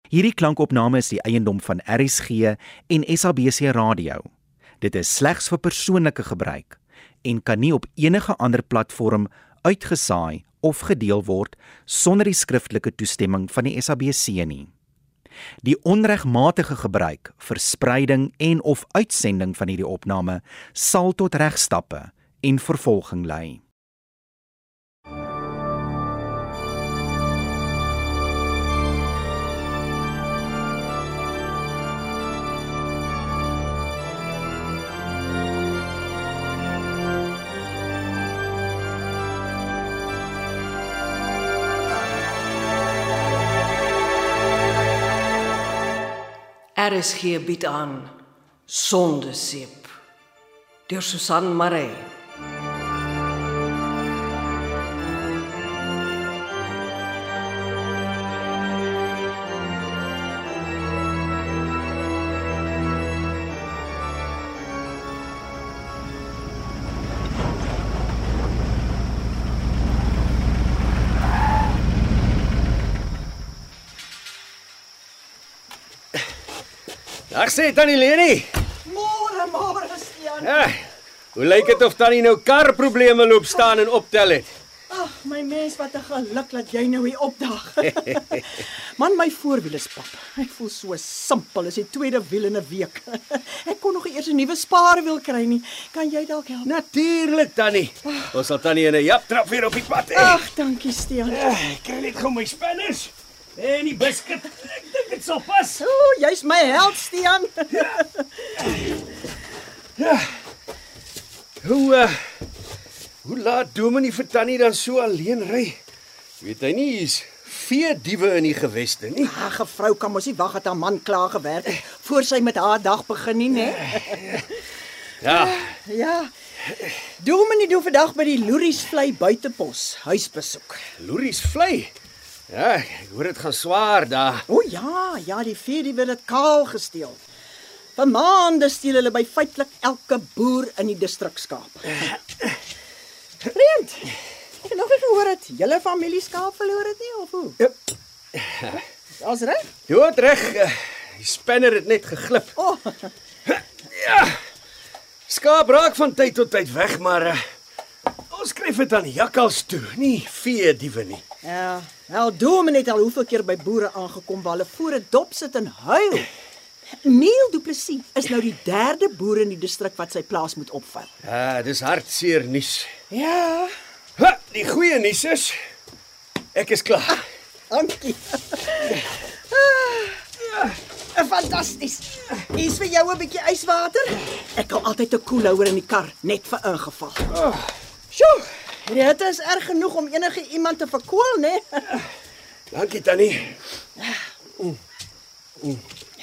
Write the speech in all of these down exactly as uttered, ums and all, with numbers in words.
Hierdie klankopname is die eiendom van R S G en S A B C Radio. Dit is slegs vir persoonlike gebruik en kan nie op enige ander platform uitgesaai of gedeel word sonder die skriftelike toestemming van die S A B C nie. Die onregmatige gebruik, verspreiding en of uitsending van hierdie opname sal tot regstappe en vervolging lei. R S G bied aan Sondeseep deur Susan Maree. Dag sê Tannie Leni. Môre, môre, Stian. Ja, hoe lyk dit of Tannie nou karprobleme loop staan en optel het? Ag, my mens, wat 'n geluk dat jy nou hier opdag. Man, my voorwiel is pap. Ek voel so simpel as die tweede wiel in 'n week. Ek kon nog eers 'n nuwe spaarwiel kry nie. Kan jy dalk help? Natuurlik, Tannie. Ons sal Tannie in 'n jap trap weer op die pad hê. Ag, dankie, Stian. Ja, ek kry net gou my spinners. En die biscuit. Ek dink dit sal pas. O, jy's my held, Stian. Ja. Hoe uh, hoe laat Dominee vir Tannie dan so alleen ry? Weet hy nie hier's vee diewe in die geweste nie. Ag, 'n vrou kan mos nie wag dat haar man klaar gewerk het voor sy met haar dag begin nie, né? Ja. Ja. Dominee doen vandag by die Loeriesvlei buitepos huisbesoek. Loeriesvlei. Ja, ek hoor dit gaan swaar daar. O ja, ja, die vee die wil dit kaal gesteel. Vir maande steel hulle by feitelik elke boer in die distrikskaap. Vreemd. Ek het nog nie gehoor dat julle familie skaap verloor het nie, of hoe? Ja. As reg? Dood reg. Die spinner het net geglip. Oh. Ja. Skaap raak van tyd tot tyd weg, maar uh, ons skryf dit aan jakkals toe, nie vee diewe nie. Ja, wel Dominee het al hoeveel keer by boere aangekom waar hulle voor 'n dop sit en huil. Neil Du Plessis is nou die derde boer in die distrik wat sy plaas moet opvat. Ja, dis hartseer nuus. Ja, Ha, die goeie nuus is ek is klaar. ah, dankie. Ah, fantasties. Hier's vir jou 'n bietjie yswater. Ek hou altyd 'n koelhouer in die kar net vir ingeval. Oh. Sjoe, die hitte is erg genoeg om enige iemand te verkoel, né? Dankie Tannie. Mm. Mm.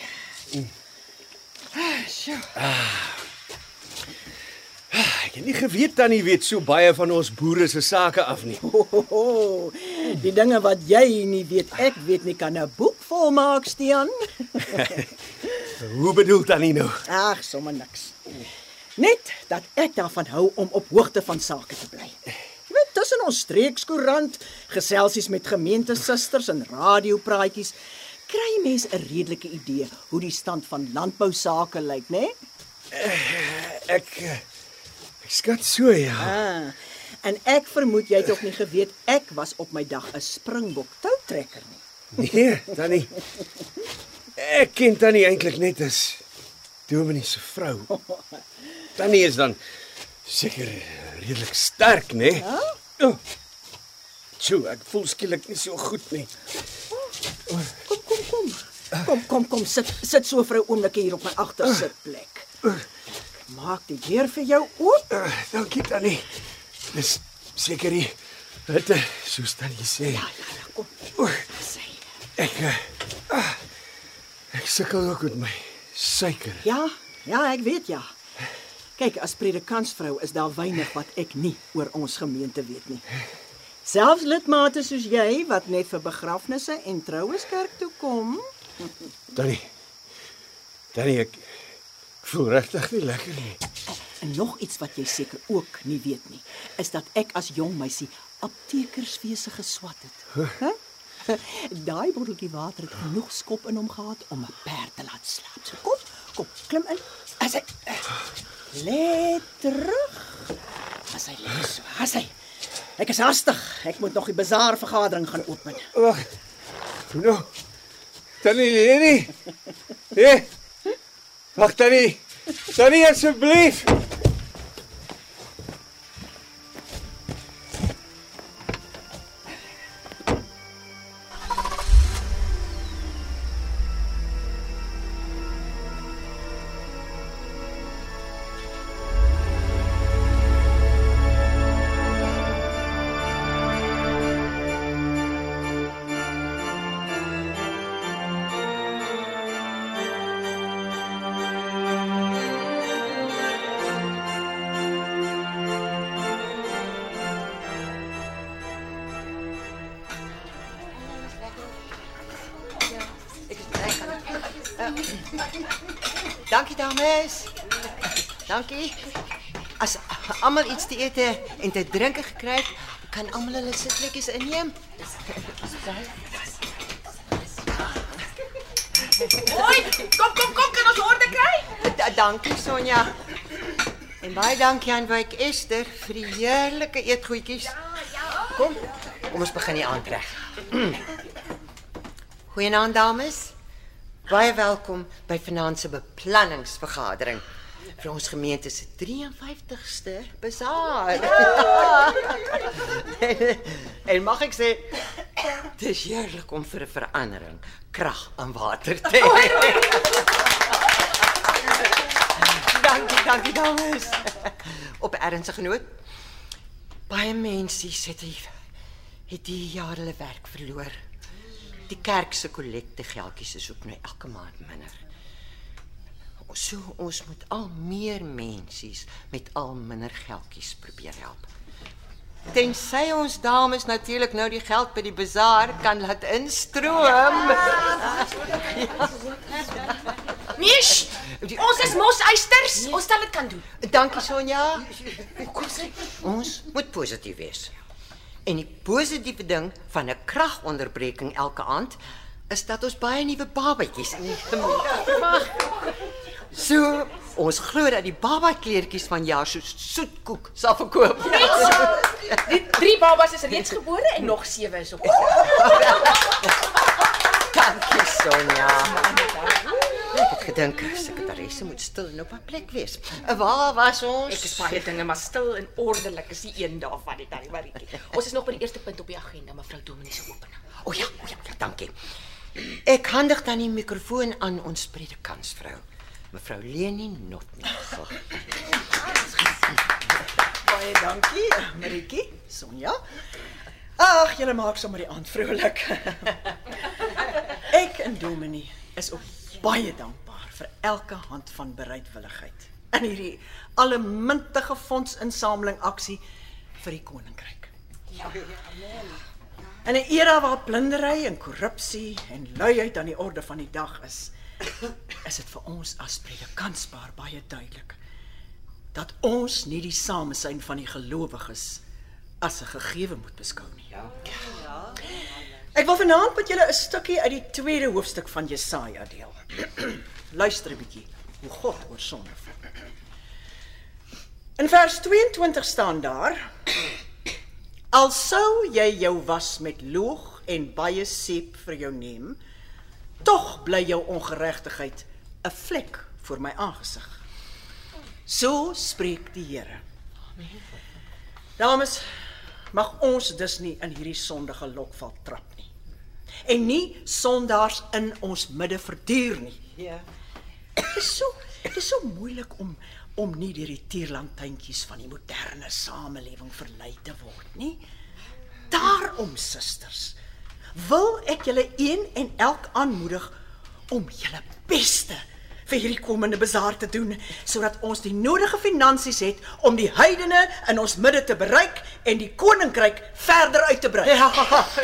Sjoe. Ek het nie geweet Tannie weet so baie van ons boere se sake af nie. Oh, oh, oh. Die dinge wat jy nie weet, ek weet nie, kan 'n boek volmaak, Stian. Hoe bedoel Tannie nou? Ag, sommer niks. Net dat ek daarvan hou om op hoogte van sake te bly. Jy weet, tussen ons streekskoerant, geselsies met gemeentesusters en radiopraatjies, kry mens 'n redelike idee hoe die stand van landbou sake lyk, né? Ek ek skat so ja. Ah, en ek vermoed jy het ook nie geweet ek was op my dag 'n springbok toutrekker nie. Nee, Tannie. Ek ken Tannie eintlik net as Dominee se vrou. Tannie is dan seker redelik sterk, né? Nee? Ja? Oh. Tjoe, ek voel skielik nie so goed nie. Kom, kom, kom. Kom, kom, kom, sit sit so vir 'n oomblik hier op my agtersitplek. Maak die deur vir jou oop. Uh, dankie Tannie. Dis seker die hitte, soos Tannie sê. Ja, ja, ja, kom. Oeh, Sê. ek uh, ek sukkel ook met my suiker. Ja, ja, ek weet ja. Kyk, as predikantsvrou is daar weinig wat ek nie oor ons gemeente weet nie. Selfs lidmate soos jy wat net vir begrafnisse en troues kerk toe kom. Tannie. Tannie, ek, ek voel regtig nie lekker nie. En nog iets wat jy seker ook nie weet nie, is dat ek as jong meisie aptekerswese geswat het. Huh? Huh? Daai botteltjie water het genoeg skop in hom gehad om 'n perd te laat slaap. So kom, kom, klim in. As hy lê terug. As hy lê so, as hy. Ek is hastig. Ek moet nog die bazaarvergadering gaan open. Wag. Nou. Tannie Leni. Hé. Wag Tannie. Tannie asseblief. Dankie dames. Dankie. As almal iets te eet en te drink gekry het, kan almal hulle sitplekkies inneem. Hoi, kom kom kom, kan ons orde kry? Da, dankie Sonja. En baie dankie aan Wyk Esther vir die heerlike eetgoedjies. Kom, kom ons begin die aand reg. Goeienaand dames. Baie welkom by vanaand se beplanningsvergadering vir ons gemeente se drie en vyftigste bazaar. en, en mag ek sê, dit is heerlik om vir 'n verandering krag en water te hê. dankie, dankie dames. Op 'n ernstige noot, baie mense het die, het die jaar hulle werk verloor. Die kerk se kollekte geldjies is ook nou elke maand minder. So ons moet al meer mensies met al minder geldjies probeer help. Tensy ons dames natuurlik nou die geld by die bazaar kan laat instroom. Nee, sh, ons is mos eisters. Ons sal dit kan doen. Dankie Sonja. Ons moet positief wees. En die positiewe ding van 'n kragonderbreking elke aand is dat ons baie nuwe babatjies in die gemeente mag. So, ons glo dat die babakleertjies van jaar so soetkoek sal verkoop. Die drie babas is reeds gebore en nog sewe is op. Dankie Sonja. Ek het gedink sekretaresse moet stil en op haar plek wees. Waar was ons? Ek is baie dinge, maar stil en ordelik is die een daarvan, die tannie Maritjie. Ons is nog by die eerste punt op die agenda, mevrou Dominee se opening. O ja, o ja, ja, dankie. Ek handig dan die mikrofoon aan ons predikantsvrou, mevrou Leni Notnagel. Baie dankie, Maritjie, Sonja. Ag, julle maak sommer die aand vrolik. Ek en Dominee is ook baie dankbaar vir elke hand van bereidwilligheid in hierdie allemintige fondsinsameling aksie vir die koninkryk. Ja. In 'n era waar plundering en korrupsie en luiheid aan die orde van die dag is, is dit vir ons as predikantspaar baie duidelik dat ons nie die samesyn van die gelowiges as 'n gegewe moet beskou nie. Ja. Ja. Ek wil vanaand met julle 'n stukkie uit die tweede hoofstuk van Jesaja deel. Luister 'n bietjie hoe God oor sonde voel. In vers tweeëntwintig staan daar: Al sou jy jou was met loog en baie seep vir jou neem, tog bly jou ongeregtigheid 'n vlek voor my aangesig. So spreek die Here. Dames, mag ons dus nie in hierdie sondige lokval trap nie. En nie sondaars in ons midde verduur nie. Ja. Dit is so, dit is so moeilik om om nie deur die tierlantynkies van die moderne samelewing verlei te word nie. Daarom, susters, wil ek julle een en elk aanmoedig om julle beste vir hierdie komende bazaar te doen, sodat ons die nodige finansies het om die heidene in ons midde te bereik en die koninkryk verder uit te brei. Ja.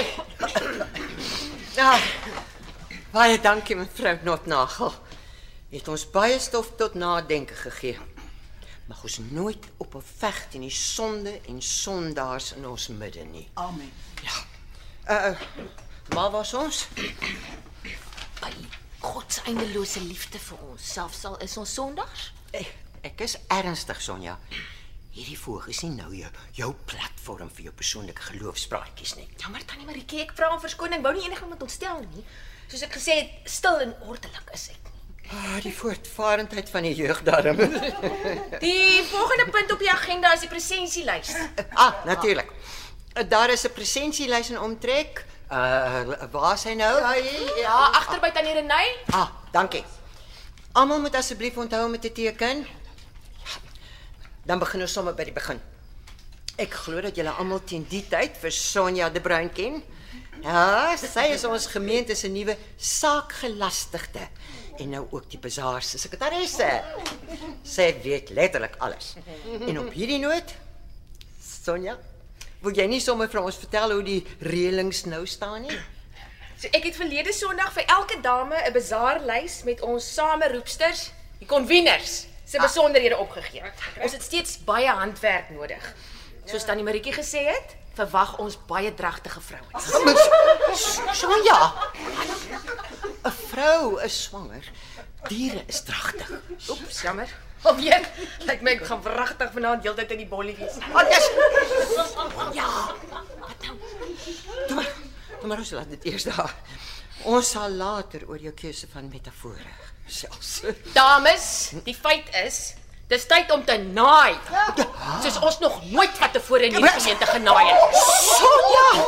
Ja. Baie dankie mevrou Notnagel. Jy het ons baie stof tot nadenke gegee. Mag ons nooit op 'n veg teen die sonde en sondaars in ons midde nie. Amen. Ja. Uh, Waar was ons? By God se eindelose liefde vir ons, selfs al is ons sondags. Ek, ek is ernstig, Sonja. Hierdie voog is nie nou jou, jou platform vir jou persoonlike geloofspraatjies nie. Jammer tannie Maritjie, ek vra om verskoning, wou nie enigiemand ontstel nie. Soos ek gesê het, stil en ordelik is ek nie. Ah, die voortvarendheid van die jeug daarom. Die volgende punt op die agenda is die presensielys. Ah, natuurlik. Daar is 'n presensielys in omtrek. Uh, waar is hy nou? Ja, ja agter by tannie Renay. Ah, dankie. Almal moet asseblief onthou om dit te teken. Dan begin ons sommer by die begin. Ek glo dat julle almal teen die tyd vir Sonja de Bruin ken. Ja, sy is ons gemeente se nuwe saakgelastigde en nou ook die bazaar se sekretaresse. Sy weet letterlik alles. En op hierdie noot, Sonja, wil jy nie sommer vir ons vertel hoe die reëlings nou staan nie? So ek het verlede Sondag vir elke dame 'n bazaarlys met ons sameroepsters, die conveners, se besonderhede opgegee. Ons het steeds baie handwerk nodig. Soos tannie Maritjie gesê het, verwag ons baie dragtige vrouens. Sonja, 'n vrou is swanger. Diere is dragtig. Oeps, jammer. Of weet, lyk my ek gaan vragtig vanaand heeltyd in die bollie wees. Oh, yes. Ja. Wat nou? Doe maar, doe maar ons laat dit eers daar. Ons sal later oor jou keuse van metafore selfs. Dames, die feit is, dis tyd om te naai. Soos ons nog nooit van tevore in die gemeente genaai het. Sonja!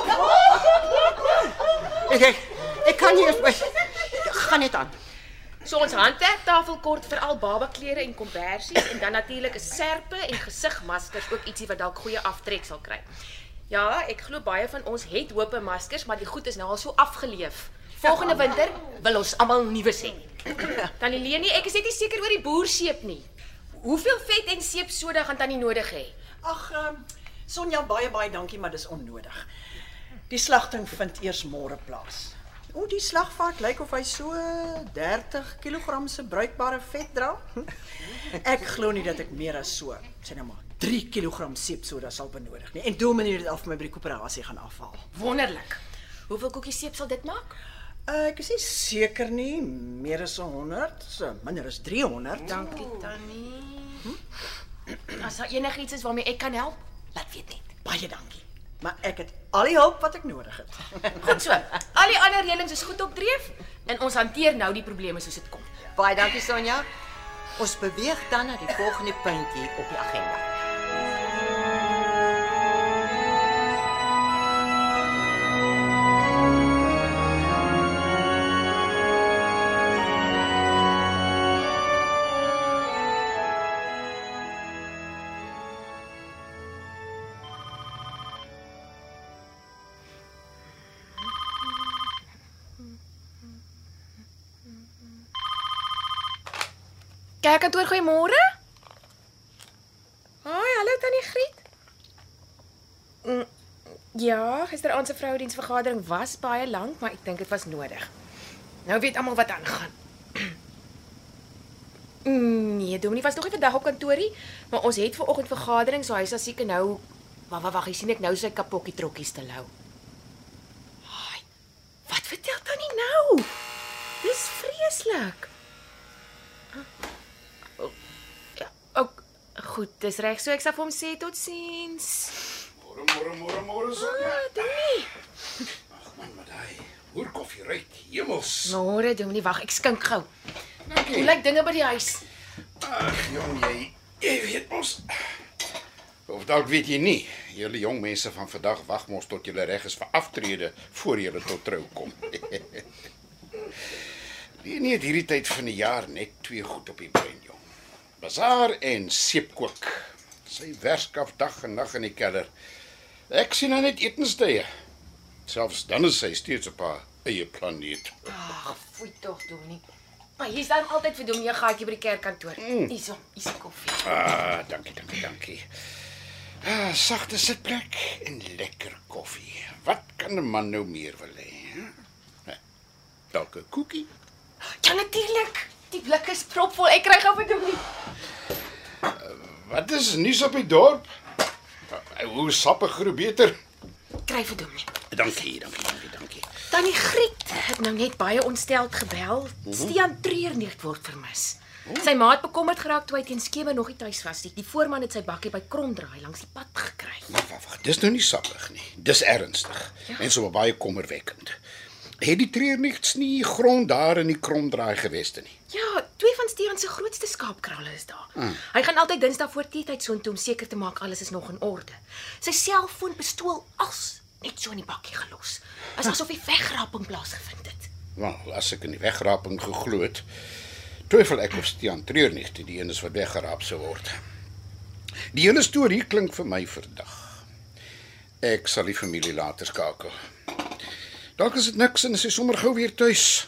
Ek, ek, ek kan nie eens... Gaan net aan. So ons handwerktafel kort veral babaklere en kombersies en dan natuurlik 'n serpe en gesigmaskers, ook ietsie wat dalk goeie aftrek sal kry. Ja, ek glo baie van ons het hoop maskers, maar die goed is nou al so afgeleef. Volgende winter wil ons almal nuwe hê. Tannie Leni, ek is net nie seker oor die boerseep nie. Hoeveel vet en seepsoda gaan tannie nodig hê? Ag, um, Sonja, baie baie dankie, maar dis onnodig. Die slagting vind eers môre plaas. O, die slagvaart lyk of hy so dertig kilogram se bruikbare vet dra. Ek glo nie dat ek meer as so, sê nou maar, drie kilogram seepsoda sal benodig nie. En Dominee dit af vir my by die koöperasie gaan afhaal. Wonderlik. Hoeveel koekies seep sal dit maak? Uh, ek is nie seker nie, meer as honderd, so minder as driehonderd. Dankie tannie. Hm? As daar enigiets is waarmee ek kan help, laat weet net. Baie dankie. Maar ek het al die hulp wat ek nodig het. Goed so. Al die ander reëlings is goed op dreef en ons hanteer nou die probleme soos dit kom. Baie dankie, Sonja. Ons beweeg dan na die volgende puntjie op die agenda. Kerkkantoor, goeiemôre. Hoi, hallo tannie Griet. Mm, ja, gisteraand se vrouediensvergadering was baie lank, maar ek dink dit was nodig. Nou weet almal wat aangaan. Nee, Dominee was nog nie vandag op kantoorie, maar ons het vanoggend vergadering, so hy sal seker nou wag wag wag, ek sien ek nou sy kapokkie trokkies te lou. Haai. Wat vertel tannie nou? Dis vreeslik. Ook goed, dis reg so ek sal vir hom sê totsiens. Môre, môre, môre, môre Sonja. Ah, Dominee. Ag man, maar daai hoor koffie ruik hemels. Môre, Dominee, wag, ek skink gou. Dankie. Hoe lyk dinge by die huis? Ag jong, jy, jy weet mos. Of dalk weet jy nie, julle jong mense van vandag wag mos tot julle reg is vir aftrede voor julle tot trou kom. Leni het hierdie tyd van die jaar net twee goed op die brein, jong. Bazaar en seepkook. Sy werskaf dag en nag in die kelder. Ek sien haar net etenstye. Selfs dan is sy steeds op haar eie planeet. Ag, foei tog, Dominee. Maar hier's dan altyd vir Dominee 'n gaatjie by die kerkkantoor. Mm. Hierso, hier's die koffie. Ah, dankie, dankie, dankie. Ah, sagte sitplek en lekker koffie. Wat kan 'n man nou meer wil hê? Hè? Dalk 'n koekie? Ja, natuurlik. Die blik is propvol. Ek kry gou vir Dominee. Wat is nuus op die dorp? Hoe sappig groe beter. Kry vir Dominee. Dankie, dankie, dankie, dankie. Tannie Griet het nou net baie ontsteld gebel. Stian Treurnig word vermis. Sy ma het bekommerd geraak toe hy teen skemer nog nie tuis was nie. Die voorman het sy bakkie by Kromdraai langs die pad gekry. Maar wag, wag, dis nou nie sappig nie. Dis ernstig ja. En so baie kommerwekkend. Het die Treurnigs nie grond daar in die Kromdraai geweste nie? Ja, twee van Stian se grootste skaapkralle is daar. Hmm. Hy gaan altyd Dinsdag voor teetyd soontoe om seker te maak alles is nog in orde. Sy selfoon bestool as net so in die bakkie gelos. As asof die wegraping plaasgevind het. Wel, as ek in die wegraping geglo het, twyfel ek of Stian Treurnig die een is wat weggeraap sou word. Die hele storie klink vir my verdag. Ek sal die familie later skakel. Dalk is dit niks en is hy sommer gou weer tuis.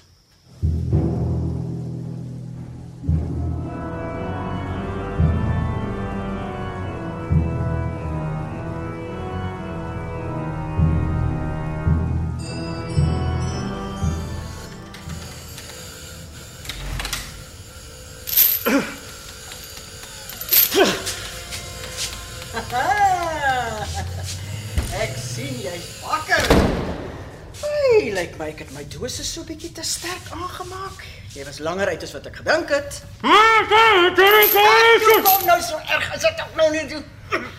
Ek sien jy's wakker. Hey, lyk my ek het my dose so bietjie te sterk aangemaak. Jy was langer uit as wat ek gedink het. Ek kom nou so erg, as ek ook nou nie doen.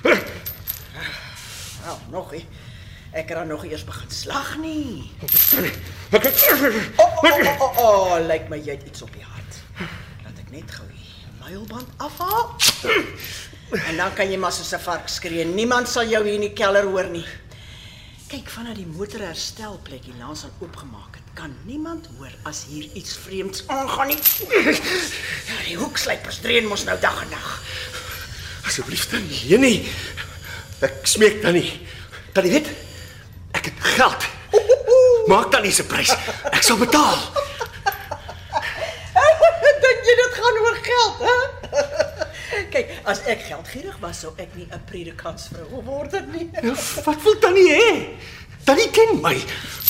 Nou, nog nie. Ek het dan nog eers begin slag nie. Oh, oh, oh, oh, oh, lyk my jy het iets op die hart. Laat ek net gou die muilband afhaal. En dan kan jy maar soos 'n vark skree. Niemand sal jou hier in die kelder hoor nie. Kyk, vanaf die motorherstelplek hier langs aan oopgemaak het, kan niemand hoor as hier iets vreemds aangaan nie. Ja, die hoekslypers dreun mos nou dag en dag. Asseblief dan nie, nie. Ek smeek dan nie. Dan jy weet, ek het geld. Maak dan nie se prys. Ek sal betaal. Dink jy dit gaan oor geld, hè? Kyk, as ek geldgierig was, sou ek nie 'n predikantsvrou geword het nie. Ja, wat wil Tannie hê? Tannie ken my.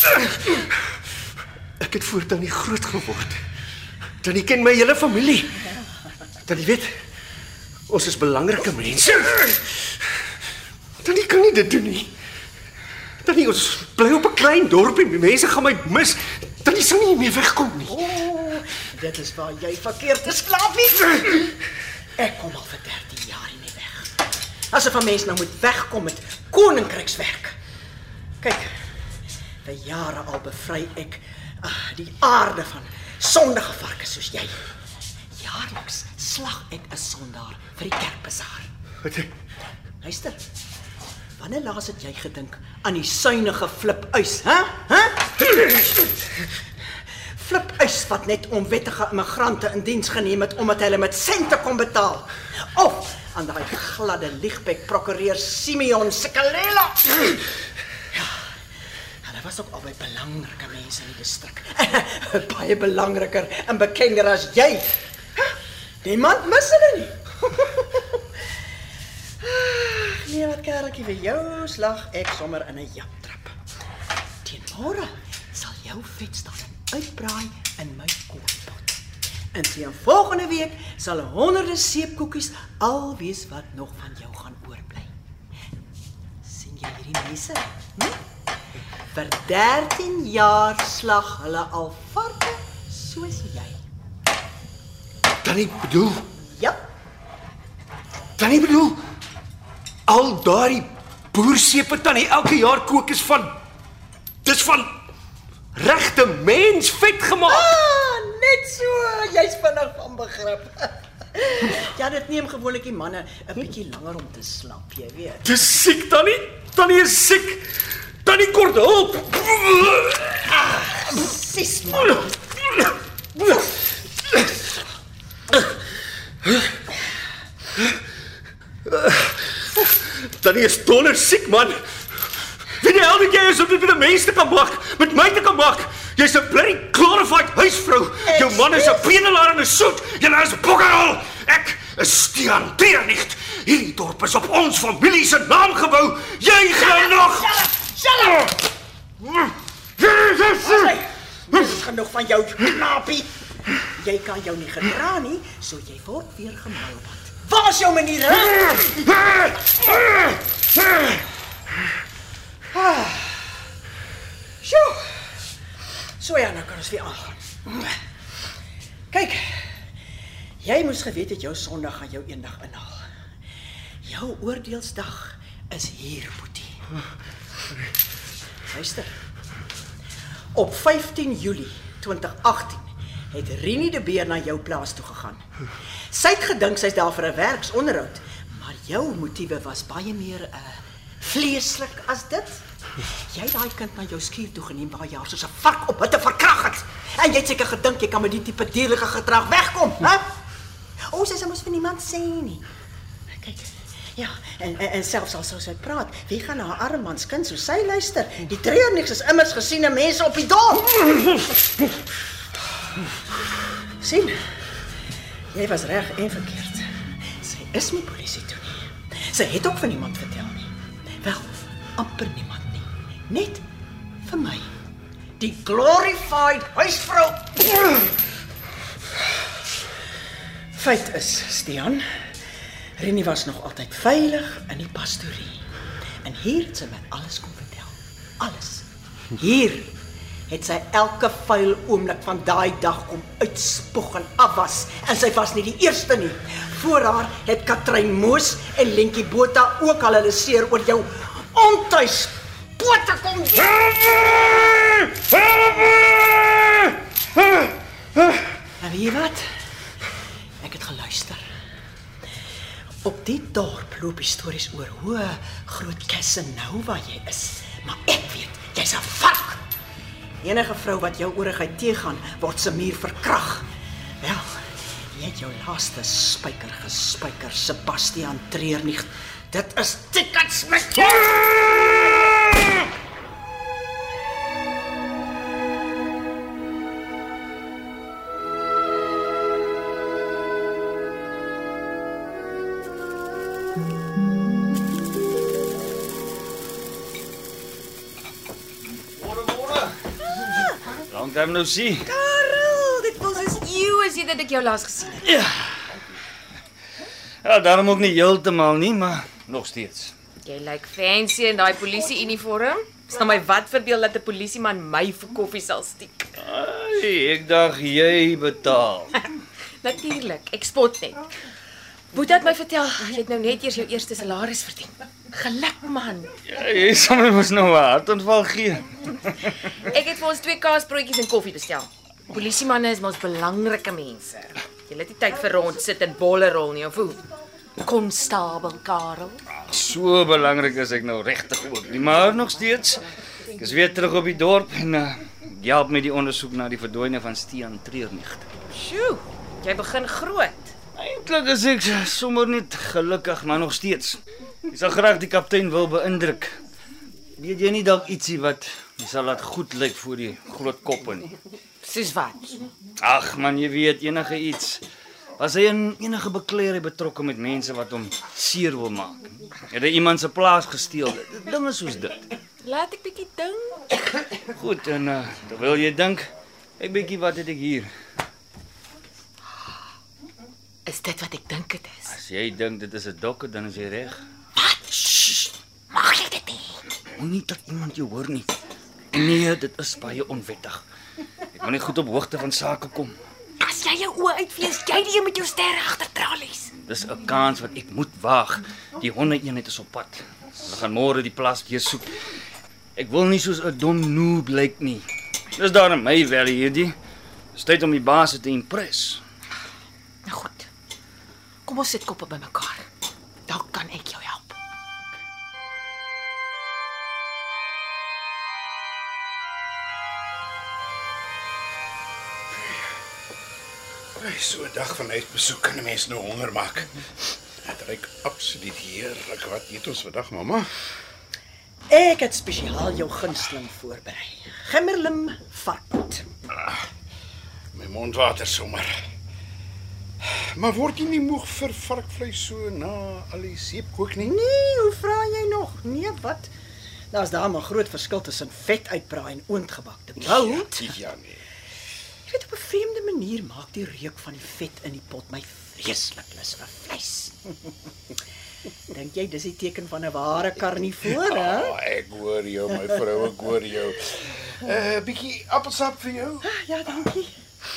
Ek het voor Tannie groot geword. Tannie ken my hele familie. Tannie weet, ons is belangrike mense. Tannie kan nie dit doen nie. Tannie, ons bly op 'n klein dorpie, mense gaan my mis. Tannie sal nie meer wegkom nie. O, oh, dit is waar jy verkeerd te slaap nie. Ek kom al vir dertien jaar nie weg. Asof 'n mens nou moet wegkom met koninkrykswerk. Kyk, vir jare al bevry ek uh, die aarde van sondige varke soos jy. Jaarliks slag ek 'n sondaar vir die kerkbazaar. Wat? Luister. Wanneer laas het jy gedink aan die suiwige flipuis, hè? Hè? Flipuis wat net onwettige immigrante in diens geneem het omdat hulle met sente kon betaal. Of aan daai gladde liegbek prokureur Simeon Sekalela. Ja, hulle was ook albei belangrike mense in die distrik. Baie belangriker en bekender as jy. Niemand mis hulle nie. Nee, wat kerkie, vir jou slag ek sommer in 'n japtrap. Teen môre sal jou vet staan uitbraai in my kooppot. En teen volgende week sal honderde seepkoekies al wees wat nog van jou gaan oorbly. Sien jy hierdie mense? Hm? Vir dertien jaar slag hulle al varke soos jy. Tannie bedoel, Ja, Tannie bedoel, al daardie boersepe Tannie elke jaar kook is van, dis van regte mens vet gemaak. ah, net so, jy's vinnig van begrip. Ja, dit neem gewoonlik die manne 'n bietjie langer om te slap, jy weet. Dis siek, Tannie. Tannie is siek. Tannie kort hulp. Sis man. Tannie is donder siek, man. Wie die hel weet jy is om dit met 'n mens te kan maak, met my te kan maak? Jy's 'n bloody glorified huisvrou. Jou man is 'n penelaar in 'n soet. Jy is bokkerhol. Ek is Stian Treurnig. Hierdie dorp is op ons familie se naam gebou. Jy gaan nog. Shut up! Dis is genoeg van jou knapie. Jy kan jou nie gedra nie, so jy word weer gemuilband. Waar is jou manier, hè? Ah. Sjoe. So ja, nou kan ons weer aangaan. Kyk, jy moes geweet het jou Sondag gaan jou eendag inhaal. Jou oordeelsdag is hier, Boetie. Luister. Op vyftien Julie twintig agtien het Rini de Beer na jou plaas toe gegaan. Sy het gedink sy's daar vir 'n werksonderhoud, maar jou motiewe was baie meer uh, vleeslik as dit. Jy het daai kind na jou skuur toe geneem waar jaar soos 'n vark op hitte verkrag het. En jy het seker gedink jy kan met die tipe dierlike gedrag wegkom, hè? O, sy sê mos vir niemand sê nie. Kyk. Ja, en, en, en selfs al sou sy praat, wie gaan na haar armmans kind soos sy luister? Die treurnigs is immers gesiene mense op die dorp. Sien, jy was reg en verkeerd. Sy is nie polisie toe nie. Sy het ook van niemand vertel nie. Wel, amper niemand nie. Net vir my. Die glorified huisvrou. Feit is, Stian, Rini was nog altyd veilig in die pastorie. En hier het sy my alles kom vertel. Alles. Hier het sy elke vuil oomblik van daai dag kom uitspoeg en afwas. En sy was nie die eerste nie. Voor haar het Katrein Moos en Lentjie Botha ook al hulle seer oor jou ontuis pote kom. En weet jy wat? Ek het geluister. Op die dorp loop die stories oor hoe groot Casanova jy is. Maar ek weet, jy's 'n vark. Enige vrou wat jou oorigheid teëgaan, word se muur verkrag. Wel, jy het jou laaste spyker gespyker, Sebastian Treurnig. Dit is tickets met jou. Kom nou sien. Karel, dit was soos eeue as jy dit ek jou laas gesien het. Ja. Ja, daarom ook nie heeltemal nie, maar nog steeds. Jy lyk fancy in daai polisie-uniform. Is nou my wat verbeel dat 'n polisieman my vir koffie sal stiek. Ai, ek dink jy betaal. Natuurlik, ek spot net. Boet het my vertel, jy het nou net eers jou eerste salaris verdien. Geluk man. Ja, jy sal my mos nou 'n hartaanval gee. Ek het vir ons twee kaasbroodjies en koffie bestel. Polisiemanne is mos belangrike mense. Jy het nie tyd vir rond sit en bolle rol nie, of hoe? Konstabel Karel. So belangrik is ek nou regtig ook nie, maar nog steeds. Ek is weer terug op die dorp en uh, help met die ondersoek na die verdwyning van Stian Treurnig. Sjoe, jy begin groot. Eintlik is ek sommer net gelukkig, maar nog steeds. Ek sal graag die kaptein wil beïndruk. Weet jy nie dalk ietsie wat jy sal laat goed lyk voor die groot koppe nie? Soos wat? Ag man, jy weet enige iets. Was hy in enige bekleierery betrokke met mense wat hom seer wil maak? Het hy iemand se plaas gesteel? Dinge soos dit. Laat ek bietjie dink. Goed, en uh, terwyl jy dink, ek bietjie wat het ek hier? Is dit wat ek dink dit is? As jy dink dit is 'n dokke, dan is jy reg. Wat? Shh, mag jy dit nie? Moenie dat iemand jou hoor nie. Nee, dit is baie onwettig. Ek moet net goed op hoogte van sake kom. As jy jou oë uitvlees, jy die met jou sterre agter tralies. Dis 'n kans wat ek moet waag. Die honde-eenheid is op pad. Hulle gaan môre die plaas weer soek. Ek wil nie soos 'n dom noob lyk nie. Dis daarom my wel hierdie. Dis tyd om die baas te impres. Nou goed. Kom ons sit koppe bymekaar. Dan kan ek jou help. So 'n dag van uitbesoek kan 'n mens nou honger maak. Dit ruik absoluut heerlik. Wat eet ons vandag, mamma? Ek het spesiaal jou gunsteling voorberei. Gimmerlim varkpoot. Ah, my mond water sommer. Maar word jy nie moeg vir varkvleis so na al die seepkook nie? Nee, hoe vra jy nog? Nee, wat? Daar's daar maar groot verskil tussen vet uitbraai en oondgebakte bout. Ja, ja nee. Jy weet, op 'n vreemde manier maak die reuk van die vet in die pot my vreeslik lus vir vleis. Dink jy dis die teken van 'n ware karnivoor, hè? Oh, ek hoor jou, my vrou, ek hoor jou. 'n uh, Bietjie appelsap vir jou? Ja, dankie.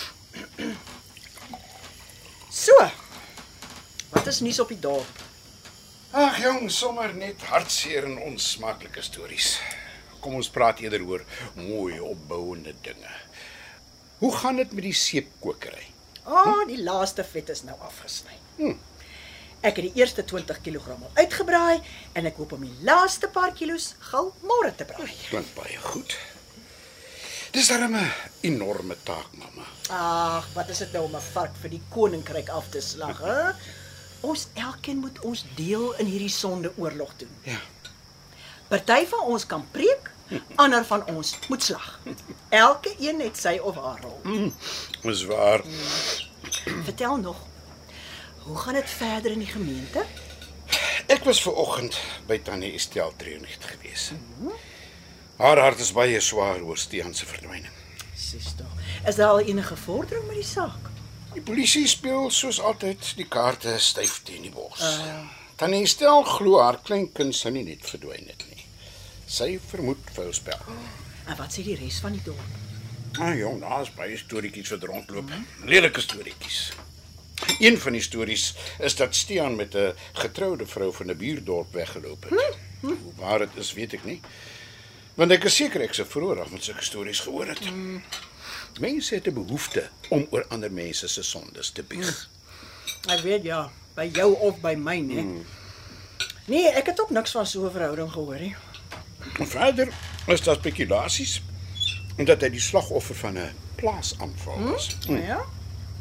So. Wat is nuus op die dorp? Ag jong, sommer net hartseer en onsmaaklike stories. Kom ons praat eerder oor mooi opbouende dinge. Hoe gaan dit met die seepkokery? Oh, die laaste vet is nou afgesny. Hm. Ek het die eerste twintig kilogram al uitgebraai en ek hoop om die laaste paar kilos gou môre te braai. Klink baie goed. Dis darem 'n enorme taak, mamma. Ag, wat is dit nou om 'n vark vir die koninkryk af te slag, hè? Ons elkeen moet ons deel in hierdie sondeoorlog doen. Ja. Party van ons kan preek, ander van ons moet slag. Elke een het sy of haar rol. Mm, is waar. Mm. Vertel nog. Hoe gaan dit verder in die gemeente? Ek was ver oggend by Tannie Estel Treurnig gewees. Mm-hmm. Haar hart is baie swaar oor Stean se verdwyning. Sis tog. Is daar al enige vordering met die saak? Die polisie speel soos altyd die kaarte styf teen die bors. Uh. Tannie Estel glo haar kleinkind sou nie net verdwyn het nie. Sy vermoed vuilspel. En wat sê die res van die dorp? Ah jong, daar's baie storieetjies wat rondloop. Mm-hmm. Lelike storieetjies. Een van die stories is dat Stean met 'n getroude vrou van 'n buurdorp weggeloop het. Mm-hmm. Hoe waar dit is, weet ek nie. Want ek is seker ek se vroeër af met sulke stories gehoor het. Mm. Mense het 'n behoefte om oor ander mense se sondes te bieg. Mm. Ek weet ja, by jou of by my, né? Mm. Nee, ek het ook niks van so 'n verhouding gehoor nie. En verder is daar spekulasies omdat hy die slagoffer van 'n plaasaanval was. Mm. Mm. Ja.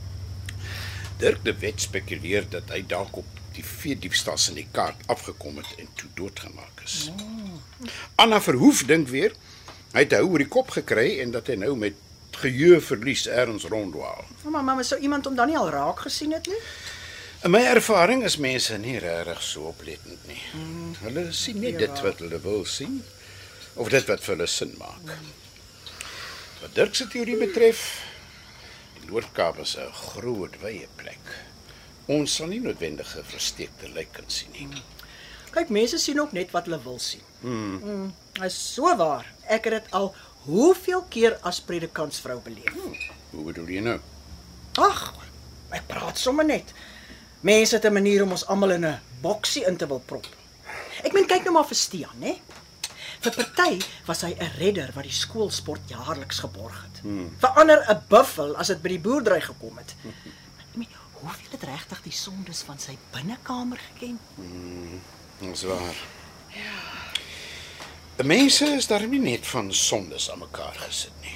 Dirk de Wet spekuleer dat hy dalk op die veediefstalsyndikaat afgekom het en toe doodgemaak is. Oh. Anna Verhoef dink weer hy het 'n hou oor die kop gekry en dat hy nou met geheueverlies ergens ronddwaal. Oh, maar mamma, sou iemand hom dan nie al raak gesien het nie? In my ervaring is mense nie regtig so oplettend nie. Mm. Hulle sien net ja. dit wat hulle wil sien of dit wat vir hulle sin maak. Mm. Wat Dirk se teorie betref, die Noord-Kaap is 'n groot wye plek. Ons sal nie noodwendig 'n versteekte lijk kan sien nie. Mm. Kyk, mense sien ook net wat hulle wil sien. Mm. Mm. Is so waar. Ek het dit al hoeveel keer as predikantsvrou beleef. Hmm. Hoe bedoel jy nou? Ag, ek praat sommer net. Mense het 'n manier om ons almal in 'n boksie in te wil prop. Ek meen, kyk nou maar vir Stean, né? Vir party was hy 'n redder wat die skoolsport jaarliks geborg het. Hmm. Vir ander 'n buffel as dit by die boerdery gekom het. Ek meen, hoeveel het regtig die sondes van sy binnekamer geken? Hmm, dis waar. Ja. Mense is daarom nie net van sondes aan mekaar gesit nie.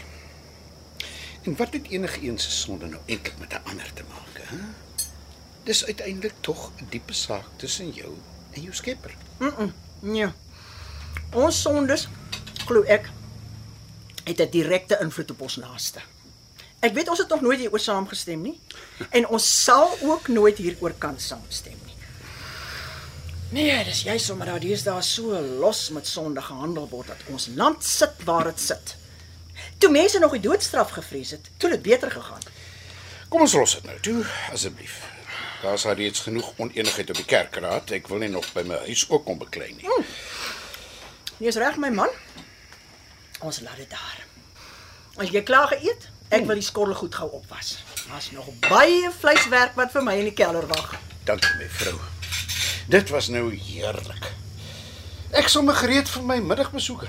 En wat het enige een se sonde nou eintlik met 'n ander te maak, hè? Dis uiteindelik tog 'n diepe saak tussen jou en jou Skepper. Mm. Nee. Ons sondes, glo ek, het 'n direkte invloed op ons naaste. Ek weet ons het nog nooit hieroor saamgestem nie en ons sal ook nooit hieroor kan saamstem nie. Nee, dis jy sommer daar deesdae so los met sonde gehandel word dat ons land sit waar dit sit. Toe mense nog die doodstraf gevrees het, toe het dit beter gegaan. Kom ons los dit nou toe, asseblief. Daar's al reeds genoeg onenigheid op die kerkraad. Ek wil nie nog by my huis ook kom beklei nie. Hmm. Nee, is reg my man. Ons laat dit daar. As jy klaar geëet, ek hmm. wil die skottel goed gou opwas. Daar's nog baie vleiswerk wat vir my in die kelder wag. Dankie my vrou. Dit was nou heerlik. Ek sommer gereed vir my middagbesoeke.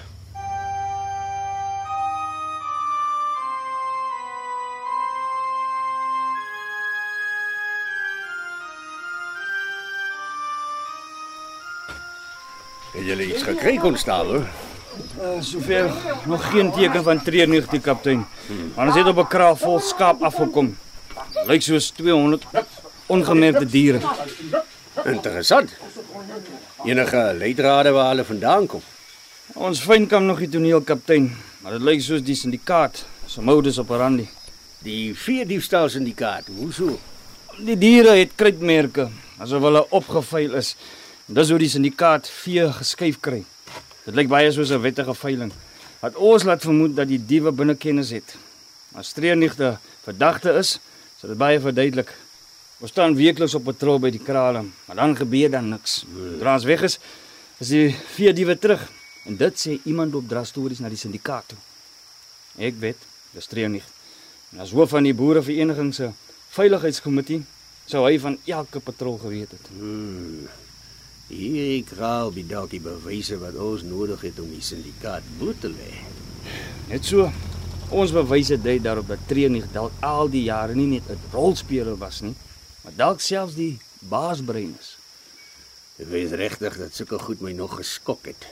Het julle iets gekry, konstabel? Uh, sover nog geen teken van Treurnig die kaptein. Maar ons het op 'n kraal vol skaap afgekom. Lyk soos tweehonderd ongemerkte diere. Interessant. Enige leidrade waar hulle vandaan kom? Ons vriend kan nog die toneel, kaptein, maar dit lyk soos die syndikaat, so modus operandi. Die veediefstal syndikaat, hoe so? Die diere het kruitmerke, asof hulle opgeveil is. Dis hoe die syndikaat vee geskuif kry. Dit lyk baie soos 'n wettige veiling, wat ons laat vermoed dat die diewe binnekennis het. As Streenichte verdagte is, sal dit baie verduidelik. Ons staan weekliks op patrol by die krale, maar dan gebeur dan niks. Sodra ons weg is, is die veediewe terug. En dit sê iemand op dra stories na die syndikaat toe. Ek weet, dis Streenicht. En as hoof van die boerevereniging se veiligheidskomitee, sou hy van elke patrol geweet het. Hmm. Hier kraal by dalk die bewyse wat ons nodig het om die syndikaat bloot te lê. Net so. Ons bewyse dui daarop dat Streenicht dalk al die jare nie net 'n rolspeler was nie, maar dalk selfs die baasbrein is. Ek weet regtig dat sulke goed my nog geskok het.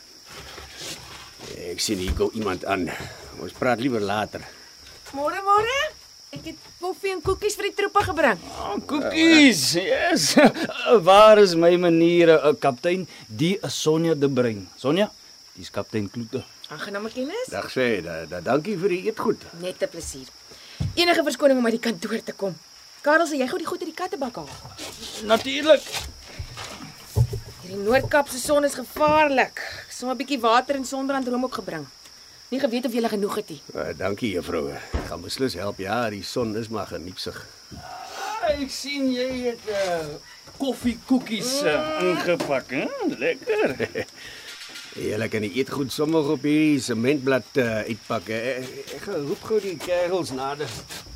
Ek sien hier gou iemand aan. Ons praat liewer later. Môre, môre. Ek het koffie en koekies vir die troepe gebring. Oh, koekies, yes. Waar is my maniere, uh, kaptein? Die is Sonja de Bruin. Sonja, die is kaptein Kloete. Aangename kennis. Dag sê, da, da, dankie vir die eetgoed. Net 'n plesier. Enige verskoning om uit die kantoor te kom. Karel, sal jy gou die goed uit die kattebak haal? Natuurlik. Hierdie Noord-Kaap se son is gevaarlik. Ek het sommer 'n bietjie water en sonbrand room ook gebring. Nie geweet of jy genoeg het nie. Uh, dankie juffrou. Ek gaan beslis help. Ja, die son is maar geniepsig. Ah, ek sien jy het uh, koffiekoekies uh, ingepak, hè? Lekker. Julle kan die eetgoed sommer op hierdie sementblad uh, uitpak. Ek, ek gaan roep gou die kerels nader.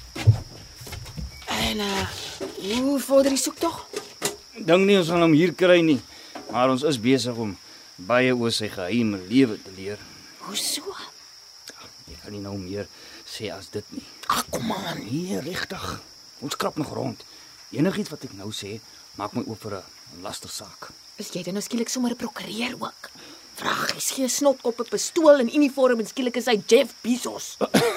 En uh, hoe vorder die soektog? Dink nie ons gaan hom hier kry nie, maar ons is besig om baie oor sy geheime lewe te leer. Hoe so? Ek kan nie nou meer sê as dit nie. Ag, kom aan. Nee, regtig. Ons krap nog rond. Enigiets wat ek nou sê, maak my oop vir 'n lastersaak. Is jy dan nou skielik sommer 'n prokureur ook? Vrag, hy's geen snotkop, 'n pistool en uniform en skielik is hy Jeff Bezos.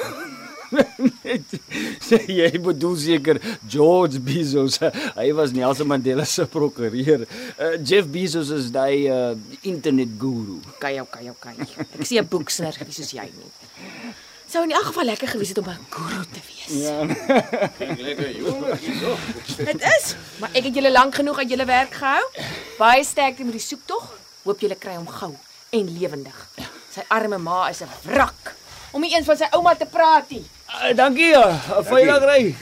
Jy bedoel seker George Bezos. Hy was Nelson Mandela se prokureur. Uh, Jeff Bezos is daai uh, internet guru. Okay, okay, okay. Ek sien 'n boeksner wie soos jy nie. Sou in elk geval lekker gewees het om 'n guru te wees. Ja. Lekker jongen. Dit is, maar ek het julle lank genoeg uit julle werk gehou. Baie sterkte met die soektog. Hoop julle kry hom gou en lewendig. Sy arme ma is 'n wrak. Om nie eens van sy ouma te praat nie. Uh, dankie, ja. Veilig ry.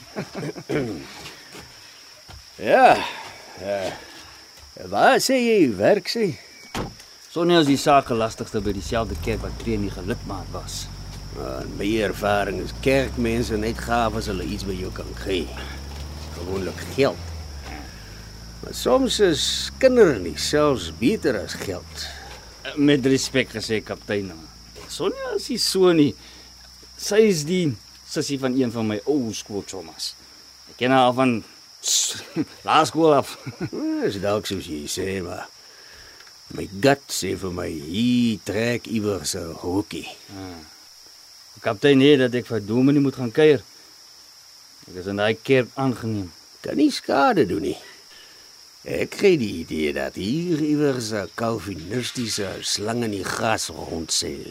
Ja. Uh, waar sê jy werk sê? Sonja is die saakgelastigste by dieselfde kerk wat Streenicht lidmaat was. Uh, my ervaring is kerkmense net gaaf as hulle iets by jou kan gee. Gewoonlik geld. Maar soms is kinders nie selfs beter as geld. Met respek gesê, kaptein. Sonja is nie so nie. Sy is die sussie van een van my ou skoolchommas. Ek ken haar van laerskool af. Dis dalk soos jy sê, maar my gut sê vir my hier trek iewers 'n hoekie. Ah. Kaptein het dat ek vir Dominee moet gaan kuier. Ek is in daai kerk aangeneem. Kan nie skade doen nie. Ek kry die idee dat hier iewers 'n kalvinistiese slang in die gras rondseil.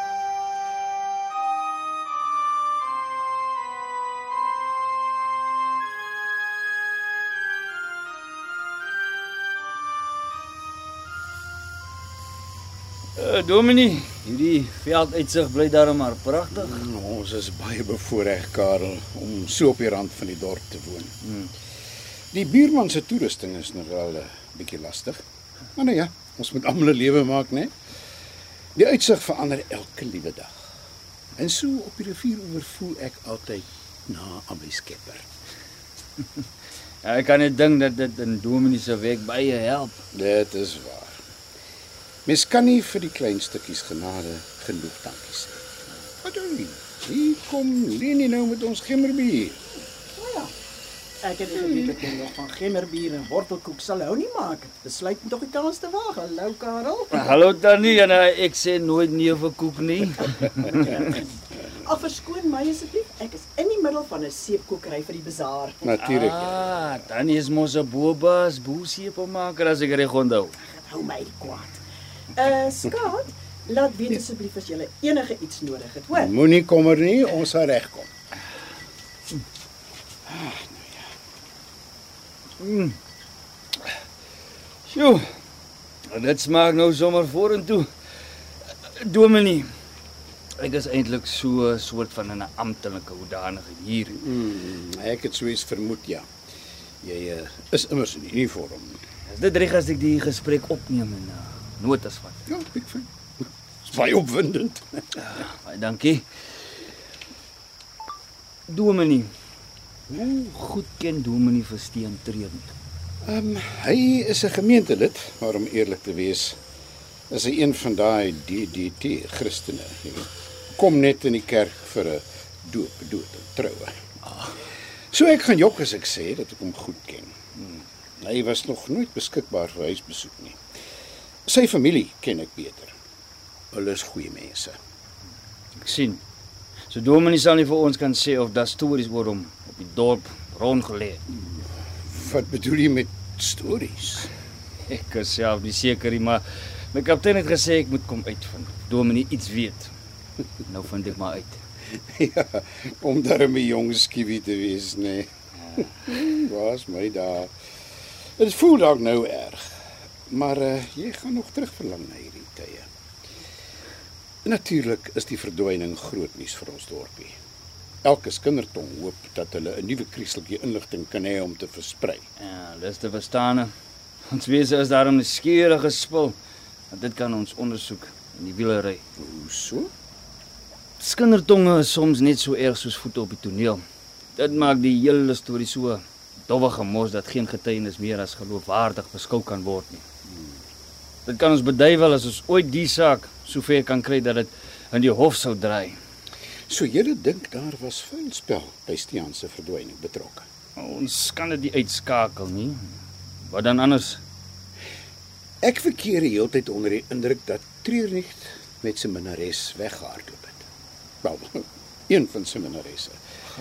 Uh, Dominee, hierdie velduitsig bly darem maar pragtig. Mm, ons is baie bevoorreg, Karel, om so op die rand van die dorp te woon. Mm. Die buurman se toerusting is nogal 'n uh, bietjie lastig. Maar nou ja, ons moet almal 'n lewe maak, né? Die uitsig verander elke liewe dag. En so op die rivieroewer voel ek altyd na aan my Skepper. Ja, ek kan net dink dat dit in Dominee se werk baie help. Dit is waar. Mens kan nie vir die klein stukkies genade genoeg dankie sê. Wat doen jy? Hier kom Leni nou met ons gemmerbier. O ja. Ek het geweet dat jy nog van gemmerbier en wortelkoek sal hou nie maak. Besluit tog die kans te waag. Hallo Karel. Hallo Tannie, en uh, ek sê nooit nee vir koek nie. Af verskoon my asseblief. Ek is in die middel van 'n seepkoekery vir die bazaar. Natuurlik. Ah, Tannie is mos 'n boobas, boesiepenmaker as ek reg onthou. Hou my kwaad. Uh, Skat, laat weet asseblief as jy enige iets nodig het, hoor? Moenie kommer nie, ons sal regkom. Mm. Sjoe, dit smaak nou sommer vorentoe. Dominee, Ek is eintlik so 'n soort van 'n amptelike hoedanige hier. Hmm, ek het soos vermoed, ja. Jy uh, is immers in uniform. Is dit reg as ek die gesprek opneem en uh, notas vat? Ja, ek vind. Dis baie opwindend. Baie dankie. Dominee. Hoe goed ken Dominee Versteen Treurnig? Um, hy is 'n gemeentelid, maar om eerlik te wees, is hy een van daai D D T Christene. Kom net in die kerk vir 'n doop, dood en troue. So ek gaan jok as ek sê dat ek hom goed ken. Hmm. Hy was nog nooit beskikbaar vir huisbesoek nie. Sy familie ken ek beter. Hulle is goeie mense. Ek sien. So Dominee sal nie vir ons kan sê of daar stories oor hom op die dorp rondgelê het. Wat bedoel jy met stories? Ek is self nie seker nie, maar my kaptein het gesê ek moet kom uitvind. Dominee iets weet. Nou vind ek maar uit. Ja, om daarmee 'n jong skiewie te wees, nee. Ja. Was my daar. Dit voel dalk nou erg, maar uh, jy gaan nog terugverlang na hierdie tye. Natuurlik is die verdwyning groot nuus vir ons dorpie. Elke kindertong hoop dat hulle 'n nuwe krieseltjie inligting kan hê om te versprei. Ja, dis te verstaan. Ons wese is daarom 'n skierige spul, want dit kan ons ondersoek in die wielery. Hoe so? Kindertonge is soms net so erg soos voete op die toneel. Dit maak die hele storie so dowwe gemos dat geen getuienis meer as geloofwaardig beskou kan word nie. Hmm. Dit kan ons beduiwel as ons ooit die saak sover kan kry dat dit in die hof sou draai. So julle dink daar was vuilspel by Stiaan se verdwyning betrokke? Ons kan dit nie uitskakel nie. Wat dan anders? Ek verkeer die hele tyd onder die indruk dat Treurnig met sy minnares weggehardloop het. Wel, een van sy minnaresse.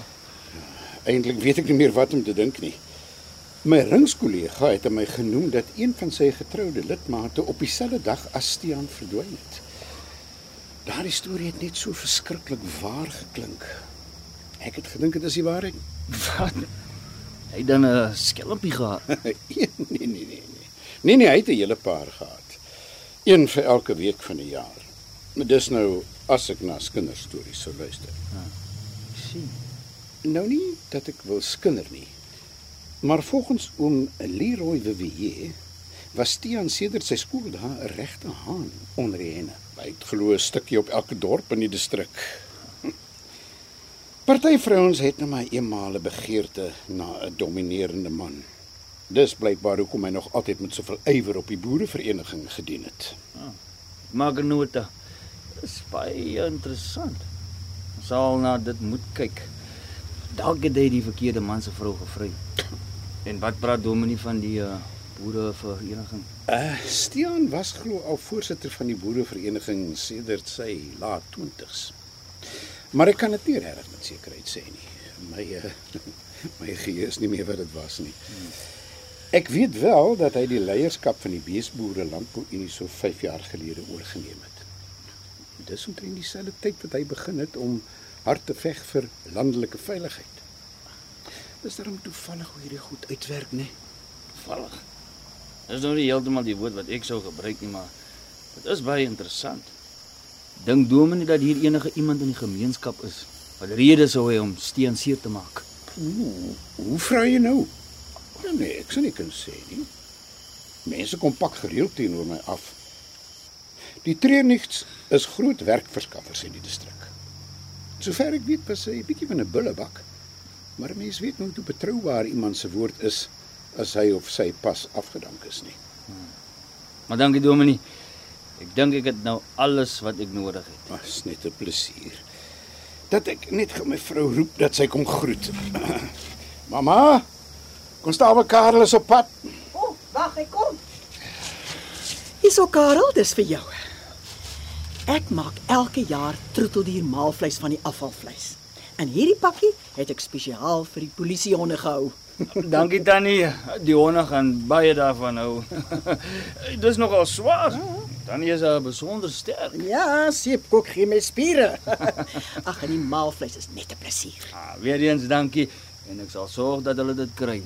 Eintlik weet ek nie meer wat om te dink nie. My ringskollega het aan my genoem dat een van sy getroude lidmate op dieselfde dag as Stiaan verdwyn het. Daardie storie het net so verskriklik waar geklink. Ek het gedink dit is die waarheid. Wat? Hy het dan 'n skelmpie gehad. nee, nee, nee, nee. Nee, nee, hy het 'n hele paar gehad. Een vir elke week van die jaar. Dis nou as ek na kinderstories sou luister. Ja, ek sien. Nou nie dat ek wil skinder nie. Maar volgens oom Leroy Vivier was Stiaan sedert sy skooldae 'n regte haan onder die henne. Hy het glo 'n stukkie op elke dorp in die distrik. Party vrouens het nou maar eenmaal 'n begeerte na 'n dominerende man. Dis blykbaar hoekom hy nog altyd met soveel ywer op die boerevereniging gedien het. Ah, maak 'n nota. Dis baie interessant. Ons sal na dit moet kyk. Dalk het hy die verkeerde man se vrou gevry. En wat praat Dominee van die uh, boerevereniging? Uh, Stiaan was glo al voorsitter van die boerevereniging sedert sy laat twintigs. Maar ek kan dit nie regtig met sekerheid sê nie. My uh, my geheue is nie meer wat dit was nie. Hmm. Ek weet wel dat hy die leierskap van die Beesboere Landbouunie so vyf jaar gelede oorgeneem het. Dis omtrent dieselfde tyd wat hy begin het om hard te veg vir landelike veiligheid. Dis daarom toevallig hoe hierdie goed uitwerk, né? Toevallig. Dis nou nie heeltemal die woord wat ek sou gebruik nie, maar dit is baie interessant. Dink Dominee dat hier enige iemand in die gemeenskap is wat rede sou hê om Stiaan seer te maak? Oeh, hoe vra jy nou? Nee, ek sou nie kan sê nie. Mense kom pak gereeld teenoor my af. Die Treurnigs is groot werkverskaffers in die distrik. Sover ek weet was hy 'n bietjie van 'n bullebak, maar mense weet nooit hoe betroubaar iemand se woord is as hy of sy pas afgedank is nie. Hmm. Maar dankie Dominee. Ek dink ek het nou alles wat ek nodig het. Dit is net 'n plesier. Dat ek net gaan my vrou roep dat sy kom groet. Mamma, Konstabel Karel is op pad. O, oh, wag, hy kom. Hierso Karel, dis vir jou. Ek maak elke jaar troeteldier maalvleis van die afvalvleis. En hierdie pakkie het ek spesiaal vir die polisiehonde gehou. Dankie Tannie, die honde gaan baie daarvan hou. Dis nogal swaar. Ja. Tannie is 'n besonder sterk. Ja, seepkok gee my spiere. Ag, en die maalvleis is net 'n plesier. Ah, weer eens dankie en ek sal sorg dat hulle dit kry.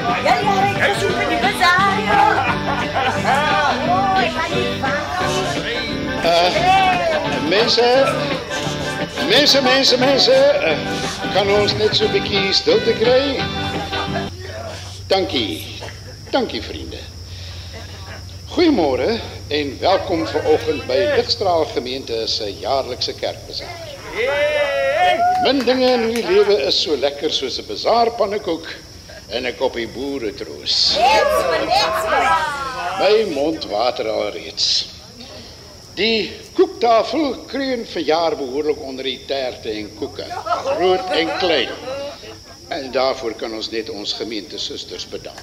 Mense, mense, mense, mense, uh, kan ons net so 'n bietjie stilte kry? Dankie. Dankie vriende. Goeiemôre en welkom vanoggend by Ligstraal Gemeente se jaarlikse kerkbazaar. Min dinge in die lewe is so lekker soos 'n bazaarpannekoek en 'n koppie boeretroos. My mond water alreeds. Die koektafel kreun verjaar behoorlik onder die terte en koeke, groot en klein. En daarvoor kan ons net ons gemeentesusters bedank.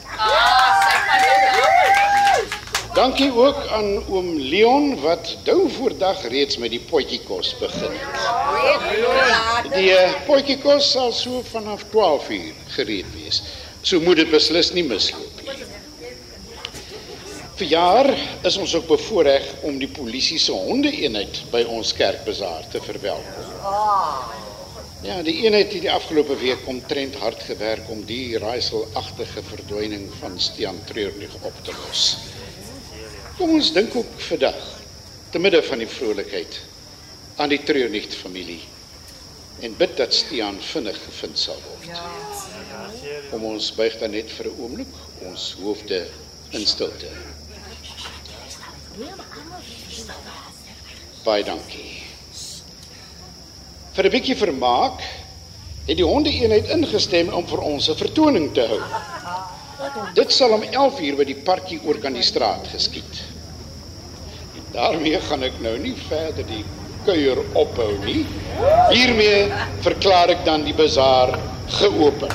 Dankie ook aan oom Leon wat dou voor dag reeds met die potjiekos begin het. Die uh, potjiekos sal so vanaf twaalf uur gereed wees. So moet dit beslis nie misloop nie. Verjaar is ons ook bevoorreg om die polisie se honde-eenheid by ons kerkbazaar te verwelkom. Ja, die eenheid het die afgelope week omtrent hard gewerk om die raaiselagtige verdwyning van Stian Treurnig op te los. Kom ons dink ook vandag, te midde van die vrolikheid, aan die Treurnig familie en bid dat Stian vinnig gevind sal word. Kom ons buig dan net vir 'n oomblik ons hoofde in stilte. Baie dankie. Vir 'n bietjie vermaak het die honde-eenheid ingestem om vir ons 'n vertoning te hou. Dit sal om elf uur by die parkie oor kan die straat geskied. En daarmee gaan ek nou nie verder die kuier ophou nie. Hiermee verklaar ek dan die bazaar geopen.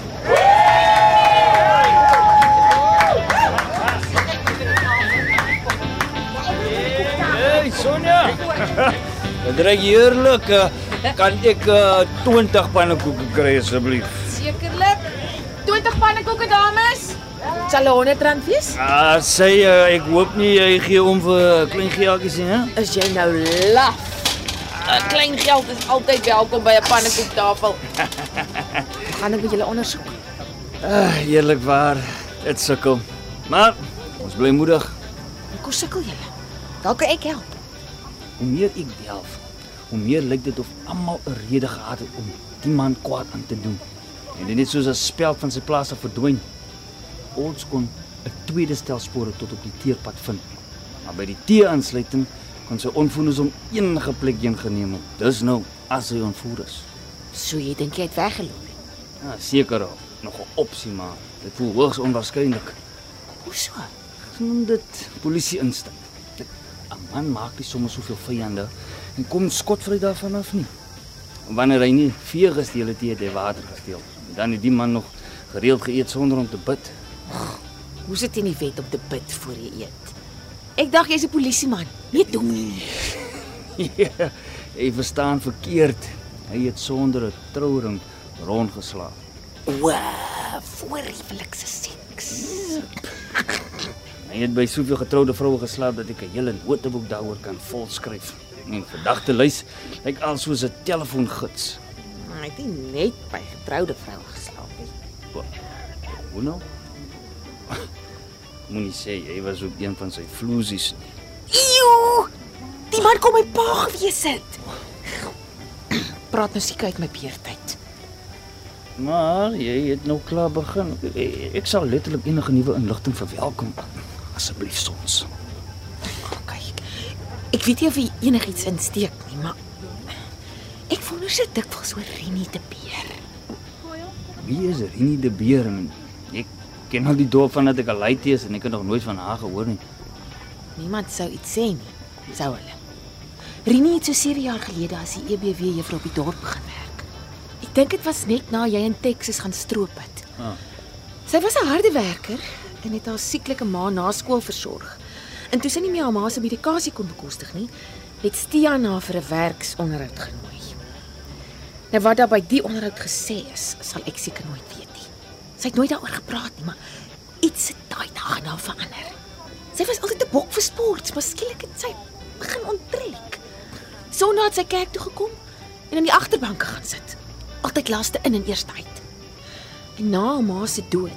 Hey Sonja, dit ruik heerlik. Kan ek uh, twintig pannekoeke kry asseblief? Sekerlik. twintig pannekoeke dames. Sal honderd rand wees? Ah, sê uh, ek hoop nie jy gee om vir klein geldjies nie, hè? Is jy nou laf? Uh, klein geld is altyd welkom by 'n pannekoektafel. Gaan ek met julle ondersoek? Ah, eerlikwaar, dit sukkel. Maar ons bly moedig. Hoe sukkel julle? Dalk kan ek help. Hoe meer ek delf, hoe meer lyk dit of almal 'n rede gehad het om die man kwaad aan te doen. En dit net soos 'n speld van sy plaas af verdwyn. Ons kon 'n tweede stel spore tot op die teerpad vind. Maar by die T-aansluiting kon sy onvoornis om enige plek heen geneem het. Dis nou as hy ontvoer is. So jy dink jy het weggeloop? Ja, seker al. Nog 'n opsie, maar dit voel hoogs onwaarskynlik. Hoe so? Ons noem dit polisie instinkt. 'n Man maak nie sommer soveel vyande en kom skotvry daarvan af nie. Wanneer hy nie vee gesteel het, het hy water gesteel. En dan het die man nog gereeld geëet sonder om te bid. Hoe sit jy nie wet om te bid voor jy eet? Ek dacht jy's 'n polisieman, nie dominee. Ja, jy verstaan verkeerd. Hy het sonder 'n trouring rondgeslaap. Wow, voorlieflikse seks. Hy het by soveel getroude vroue geslaap dat ek 'n hele noteboek daaroor kan volskryf. En vandag te lys lyk al soos 'n telefoongids. Maar hy het nie net by getroude vroue geslaap nie. Wat? Hoe nou? Moenie sê jy was ook een van sy vloesies nie. Eeuw! Die man kom my pa gewees het. Praat nou seker uit my beertyd. Maar jy het nou klaar begin. Ek sal letterlik enige nuwe inligting verwelkom. Asseblief soms. OK. Ek weet nie of jy enigiets insteek nie, maar ek wonder sit dikwels oor Rini de Beer. Wie is Rini de Beer? Ek ken al die dorp van dat ek al uit is en ek het nog nooit van haar gehoor nie. Niemand sou iets sê nie, sou hulle. Rini het so sewe jaar gelede as die E B W juffrou op die dorp begin werk. Ek dink dit was net na jy in Texas gaan stroop het. Ah. Sy was 'n harde werker en het haar sieklike ma na skool versorg. En toe sy nie meer haar ma se medikasie kon bekostig nie, het Stian haar vir 'n werksonderhoud genooi. Nou wat daar by die onderhoud gesê is, sal ek seker nooit weet nie. Sy het nooit daaroor gepraat nie, maar iets het daai dag nou verander. Sy was altyd 'n bok vir sport, maar skielik het sy begin onttrek. Sondag het sy kerk toe gekom en in die agterbank gaan sit. Altyd laaste in en eerste uit. En na haar ma se dood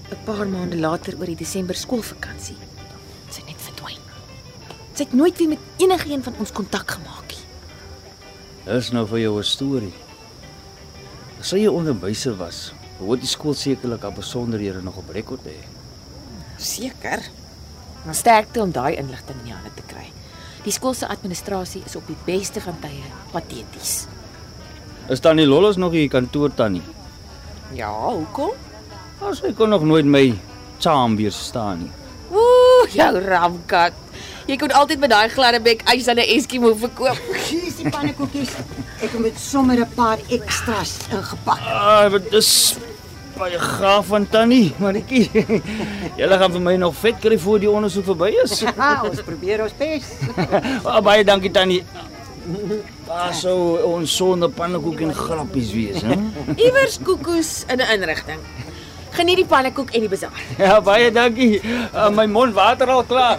'n paar maande later oor die Desember skoolvakansie. Sy het net verdwyn. Sy het nooit weer met enigiemand van ons kontak gemaak nie. Dis nou vir jou 'n storie. As sy 'n onderwyser was, behoort die skool sekerlik haar besonderhede nog op rekord te hê. Seker. Maar sterkte om daai inligting in die hande te kry. Die skool se administrasie is op die beste van tye pateties. Is Tannie Lollos nog hier kantoor Tannie? Ja, hoekom? As sy kon nog nooit my charm weerstaan nie. Ooh, jou ramkat. Jy kon altyd met daai gladde bek ys aan 'n Eskimo verkoop. Hier is die pannekoekies. Ek het met sommer 'n paar extras ingepak. Ah, dit is baie gaaf van Tannie, Maritjie. Julle gaan vir my nog vet kry voor die ondersoek verby is. Ja, ons probeer ons bes. Ah, baie dankie Tannie. Waar sou ons sonder pannekoek en grappies wees, hè? Iewers koekoes in 'n inrigting. Geniet die pannekoek en die bazaar. Ja, baie dankie. Uh, my mond water al klaar.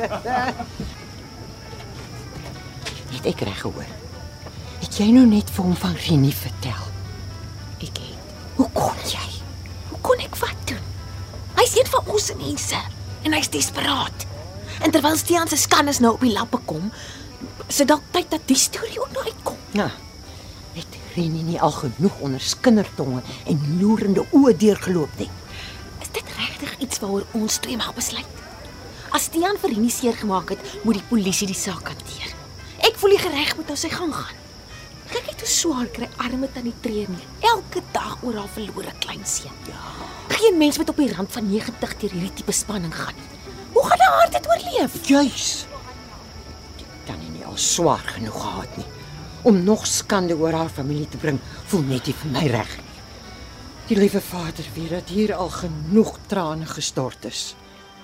Het ek reg gehoor? Het jy nou net vir hom van Renie vertel? Ek het. Hoe kon jy? Hoe kon ek wat doen? Hy's een van ons mense en hy's desperaat. En terwyl Stiaan se skannes nou op die lappe kom, sit dalk tyd dat die storie ook nou uitkom. Ja. Het Renie nie al genoeg onder skindertonge en loerende oë deurgeloop nie? Is dit regtig iets waaroor ons twee mag besluit? As Stiaan vir Renie seer gemaak het, moet die polisie die saak hanteer. Ek voel die gereg moet nou sy gang gaan. Kyk net hoe swaar kry arme tannie Treurnie elke dag oor haar verlore kleinseun. Ja. Geen mens moet op die rand van negentig deur hierdie tipe spanning gaan nie. Hoe gaan haar dit oorleef? Juis. Die tannie nie al swaar genoeg gehad nie. Om nog skande oor haar familie te bring, voel net nie vir my reg nie. Die liewe Vader weet dat hier al genoeg trane gestort is.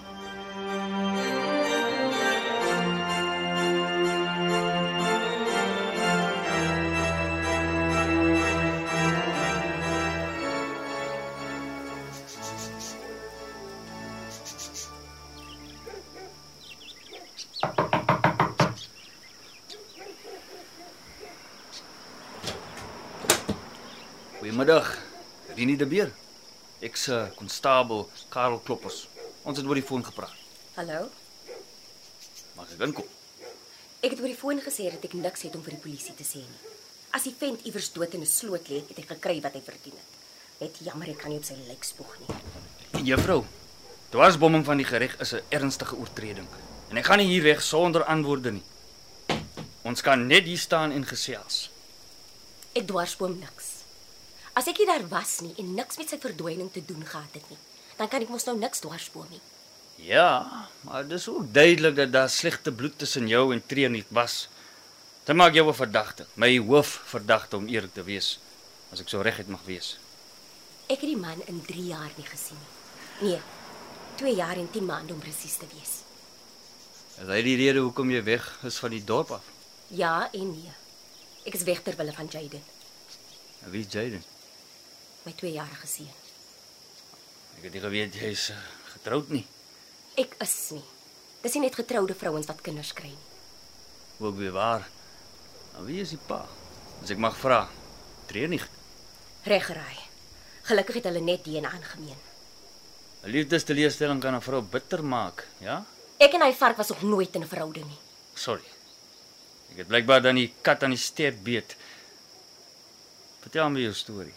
Goeiemiddag, Renie de Beer. Ek's uh, konstabel Karel Kloppers. Ons het oor die foon gepraat. Hallo? Mag ek inkom? Ek het oor die foon gesê dat ek niks het om vir die polisie te sê nie. As die vent iewers dood in 'n sloot lê, het hy gekry wat hy verdien het. Net jammer ek kan nie op sy lijk spoeg nie. En juffrou, dwarsbomming van die gereg is 'n ernstige oortreding. En ek gaan nie hier weg sonder antwoorde nie. Ons kan net hier staan en gesels. Ek dwarsboom niks. As ek nie daar was nie en niks met sy verdwyning te doen gehad het nie, dan kan ek mos nou niks dwarsboom nie. Ja, maar dis ook duidelik dat daar slegte bloed tussen jou en Treurnie was. Dit maak jou 'n verdagte, my hoofverdagte om eerlik te wees, as ek so reguit mag wees. Ek het die man in drie jaar nie gesien nie. Nee, twee jaar en tien maande om presies te wees. Is hy die rede hoekom jy weg is van die dorp af? Ja en nee. Ek is weg ter wille van Jaden. En wie is Jaden? My tweejarige seun. Ek het nie geweet jy is uh, getroud nie. Ek is nie. Dis nie net getroude vrouens wat kinders kry nie. Ook weer waar. En wie is die pa? As ek mag vra. Treurnie. Reggeraai. Gelukkig het hulle net D N A aangemeen. 'n Liefdesteleurstelling kan 'n vrou bitter maak, ja? Ek en hy vark was nog nooit in 'n verhouding nie. Sorry. Ek het blykbaar dan die kat aan die steep beet. Vertel my jou storie.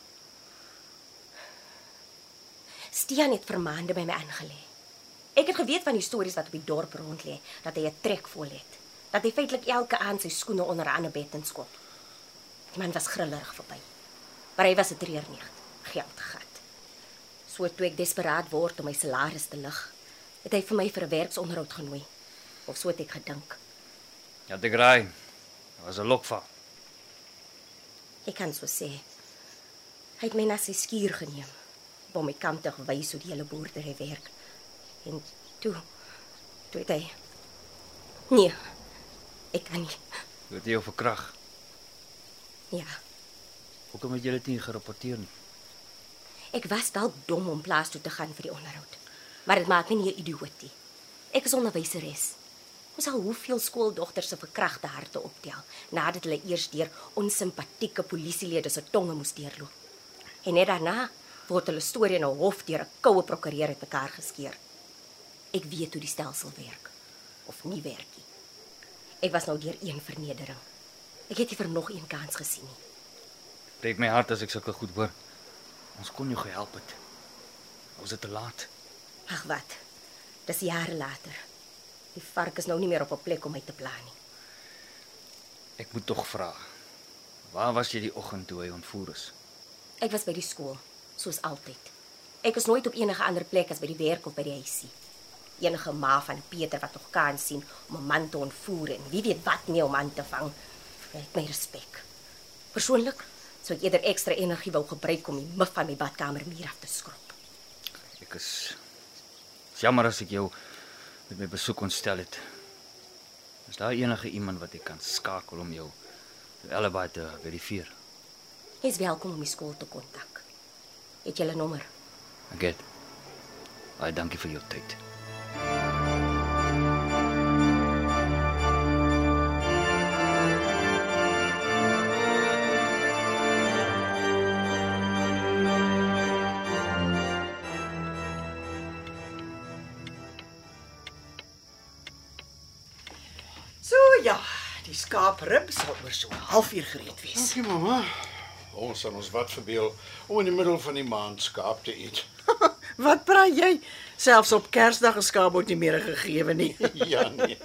Stiaan het vir maande by my aangelê. Ek het geweet van die stories wat op die dorp rond lê, dat hy 'n trek vol het. Dat hy feitelik elke aand sy skoene onder 'n ander bed inskop. Die man was grillerig verby. Maar hy was 'n treurnig, geldgat. So toe ek desperaat word om my salaris te lig, het hy vir my vir 'n werksonderhoud genooi. Of so het ek gedink. Ja, te graai. Dit was 'n lokval. Ek kan so sê. Hy het my na sy skuur geneem, om my kant te wys hoe die hele boerdery werk. En toe, toe het hy... Nee, ek kan nie. Jy het jou verkrag. Ja, Hoekom het jy dit nie gerapporteer nie? ek was dalk dom om plaas toe te gaan vir die onderhoud. Maar dit maak my nie 'n idioot nie. Ek is onderwyseres. Ons sal hoeveel skooldogters se verkragte harte optel, nadat hulle eers deur onsimpatieke polisielede se tonge moes deurloop. En net daarna word hulle storie in 'n hof deur 'n koue prokureur uit mekaar geskeur. Ek weet hoe die stelsel werk. Of nie werk nie. Ek was nou deur een vernedering. Ek het nie vir nog een kans gesien nie. Breek my hart as ek sulke goed hoor. Ons kon jou gehelp het. Was dit te laat? Ag wat. Dis jare later. Die vark is nou nie meer op 'n plek om my te pla nie. Ek moet tog vra. Waar was jy die oggend toe hy ontvoer is? Ek was by die skool, soos altyd. Ek is nooit op enige ander plek as by die werk of by die huisie. Enige ma van Peter wat nog kans sien om 'n man te ontvoer en wie weet wat nie om aan te vang, het my respek. Persoonlik sou ek eerder ekstra energie wou gebruik om die mif van my badkamermuur af te skrob. Ek is, is jammer as ek jou met my besoek ontstel het. Is daar enige iemand wat ek kan skakel om jou alibi te verifieer? Jy is welkom om die skool te kontak. Het jy 'n nommer? Ek het. Baie dankie vir jou tyd. So ja, die skaaprib sal oor so 'n halfuur gereed wees. Dankie mamma. Ons sal ons wat verbeel om in die middel van die maand skaap te eet. Wat praat jy? Selfs op Kersdag 'n skaap word nie meer gegee nie. Ja nee.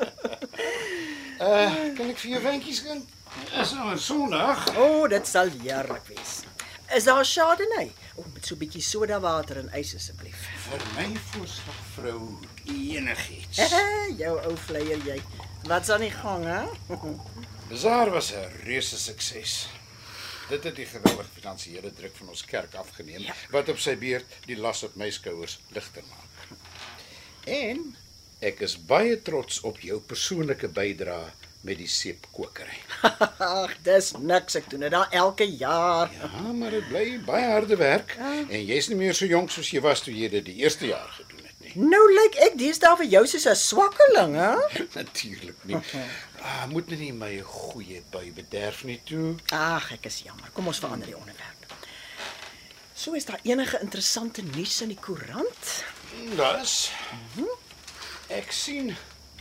Uh, kan ek vir jou wentjies gaan? Is nou 'n Sondag. O, oh, dit sal heerlik wees. Is daar Chardonnay? O, met so 'n bietjie sodawater en ys asseblief. Vir my voorslag vrou enigiets. Jou ou vleier jy. Wat's aan die gang, hè? Bazaar was 'n reuse sukses. Dit het die geweldige finansiële druk van ons kerk afgeneem, ja. Wat op sy beurt die las op my skouers ligter maak. En ek is baie trots op jou persoonlike bydrae met die seepkokery. Ag, dis niks, ek doen dit al elke jaar. Ja, maar dit bly baie harde werk, ja. En jy's nie meer so jonk soos jy was toe jy dit die eerste jaar gedoen het nie. Nou lyk ek deesdae vir jou soos 'n swakkeling, hè? Natuurlik nie. Ah, moet nie my goeie by bederf nie toe. Ag, ek is jammer. Kom ons verander die onderwerp. So, is daar enige interessante nuus in die koerant? Dis. Mm-hmm. Ek sien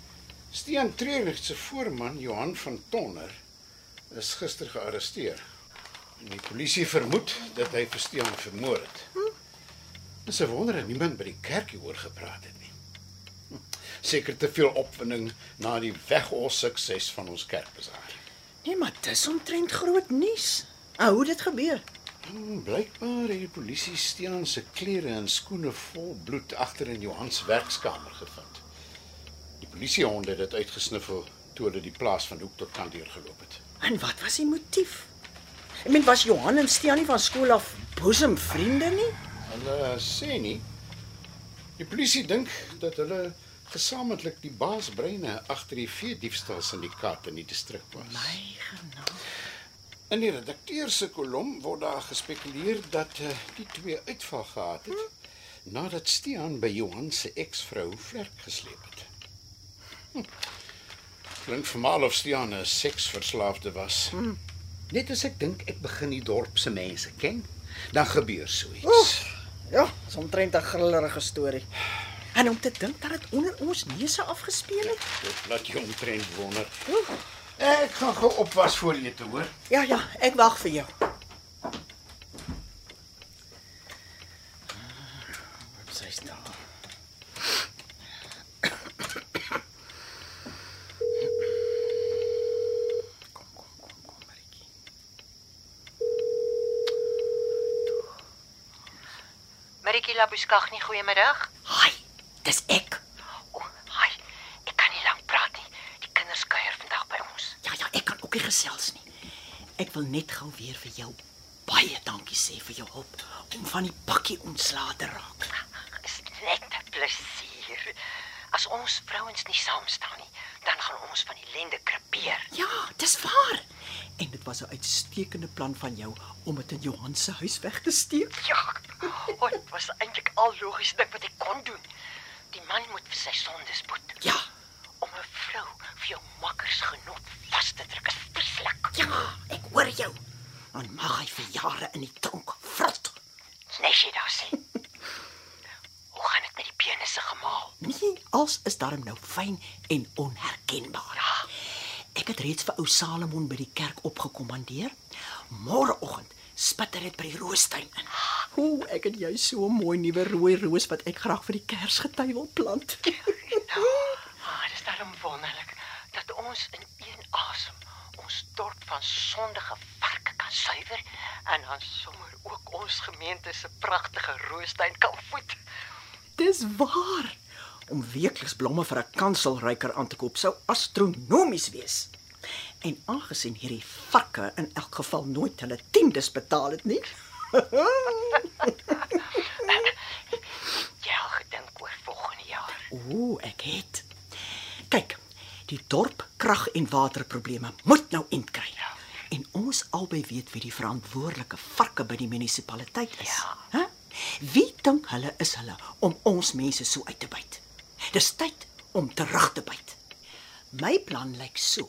Stian Treurnig se voorman Johan van Tonner is gister gearresteer. En die polisie vermoed dat hy vir Stian vermoor het. Hm? Dis 'n wonder dat niemand by die kerk hieroor gepraat het nie. Hm. Seker te veel opwinding na die weghol sukses van ons kerkbazaar. Nee, maar dis omtrent groot nuus. Ah, hoe dit gebeur? Hm, blykbaar het die polisie Stian se klere en skoene vol bloed agter in Johan se werkskamer gevind. Die polisiehonde het dit uitgesniffel toe hulle die plaas van hoek tot kant deurgeloop het. En wat was die motief? Ek meen, was Johan en Stian nie van skool af boesemvriende nie? Hulle sê nie. Die polisie dink dat hulle gesamentlik die baasbreine agter die veediefstal syndikaat in die distrik was. My genade. In die redakteur se kolom word daar gespekuleer dat uh, die twee uitval gehad het hm? nadat Stian by Johan se eksvrou vlerk gesleep het. Hm. Klink vermaal of Stian 'n seksverslaafde was. Hm. Net as ek dink ek begin die dorp se mense ken, dan gebeur so iets. Oef, ja, dis omtrent 'n grillerige storie. En om te dink dat dit onder ons neuse afgespeel het. Dit laat jou omtrent wonder. Oef. Ek gaan gou opwas voor jy te hoor. Ja, ja, ek wag vir jou. Wat sê jy daar? Kom, kom, kom, kom, Maritjie. Maritjie Labuskaghni, goeiemiddag. Hi, dis ek. O, hi. Ek kan nie lank praat nie. Die kinders kuier vandag by ons. Ja, ja, ek kan ook nie gesels nie. Ek wil net gou weer vir jou baie dankie sê vir jou hulp om van die bakkie ontslae te raak. Is net 'n plesier. As ons vrouens nie saam staan nie, dan gaan ons van die lende krepeer. Ja, dis waar. En dit was 'n uitstekende plan van jou om dit in Johan se huis weg te steek. Ja, o, dit was eintlik al logies ding wat ek kon doen. Die man moet vir sy sondes boet. Ja. Om 'n vrou vir jou makkers genot vas te druk is verslik. Ja, ek hoor jou. Dan mag hy vir jare in die tronk vrot. Net As jy daar sien. Hoe gaan dit met die penisse gemaal? Nee, als is daarom nou fyn en onherkenbaar. Ja. Ek het reeds vir ou Salomon by die kerk opgekommandeer. Môreoggend spit hy dit by die roostuin in. O, ek het jou so 'n mooi nuwe rooi roos wat ek graag vir die Kersgety wil plant. Ah, dis daarom wonderlik dat ons in een asem ons dorp van sondige varke kan suiwer en dan sommer ook ons gemeente se pragtige roostuin kan voed. Dis waar. Om weekliks blomme vir 'n kanselryker aan te koop sou astronomies wees. En aangesien hierdie varke in elk geval nooit hulle tiendes betaal het nie. Jy al gedink oor volgende jaar? O, ek het. Kyk, die dorp krag en waterprobleme moet nou eind kry. En ons albei weet wie die verantwoordelike varke by die munisipaliteit is. Ja. Hæ? Wie dink hulle is hulle om ons mense so uit te byt? Dis tyd om terug te byt. My plan lyk so.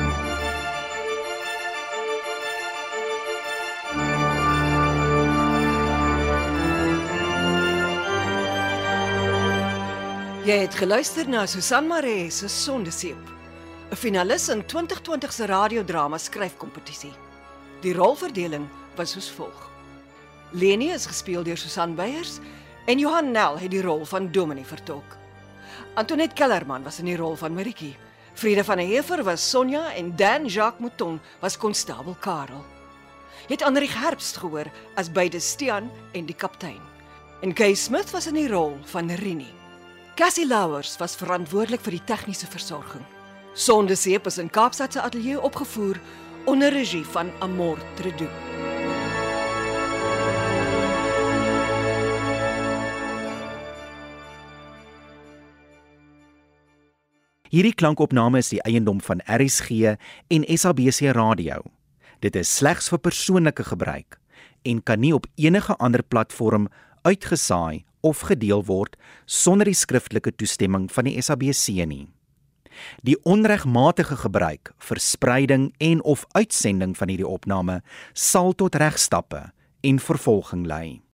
Jy het geluister na Susan Maree se Sondeseep, 'n finalis in twintig twintig se radiodrama skryfkompetisie. Die rolverdeling was soos volg: Leni is gespeel deur Susan Beyers en Johan Nel het die rol van Dominee vertolk. Antoinette Kellerman was in die rol van Maritjie. Friede van der Heever was Sonja en Dan Jacques Mouton was konstabel Karel. Jy het Anrich Herbst gehoor as beide Stian en die kaptein. En Kay Smith was in die rol van Rini. Cassie Louwers was verantwoordelik vir die tegniese versorging. Sondeseep is in Kaapstad se ateljee opgevoer onder regie van Amor Tredu. Hierdie klankopname is die eiendom van R S G en S A B C Radio. Dit is slegs vir persoonlike gebruik en kan nie op enige ander platform uitgesaai of gedeel word sonder die skriftelike toestemming van die S A B C nie. Die onregmatige gebruik, verspreiding en of uitsending van hierdie opname sal tot regstappe en vervolging lei.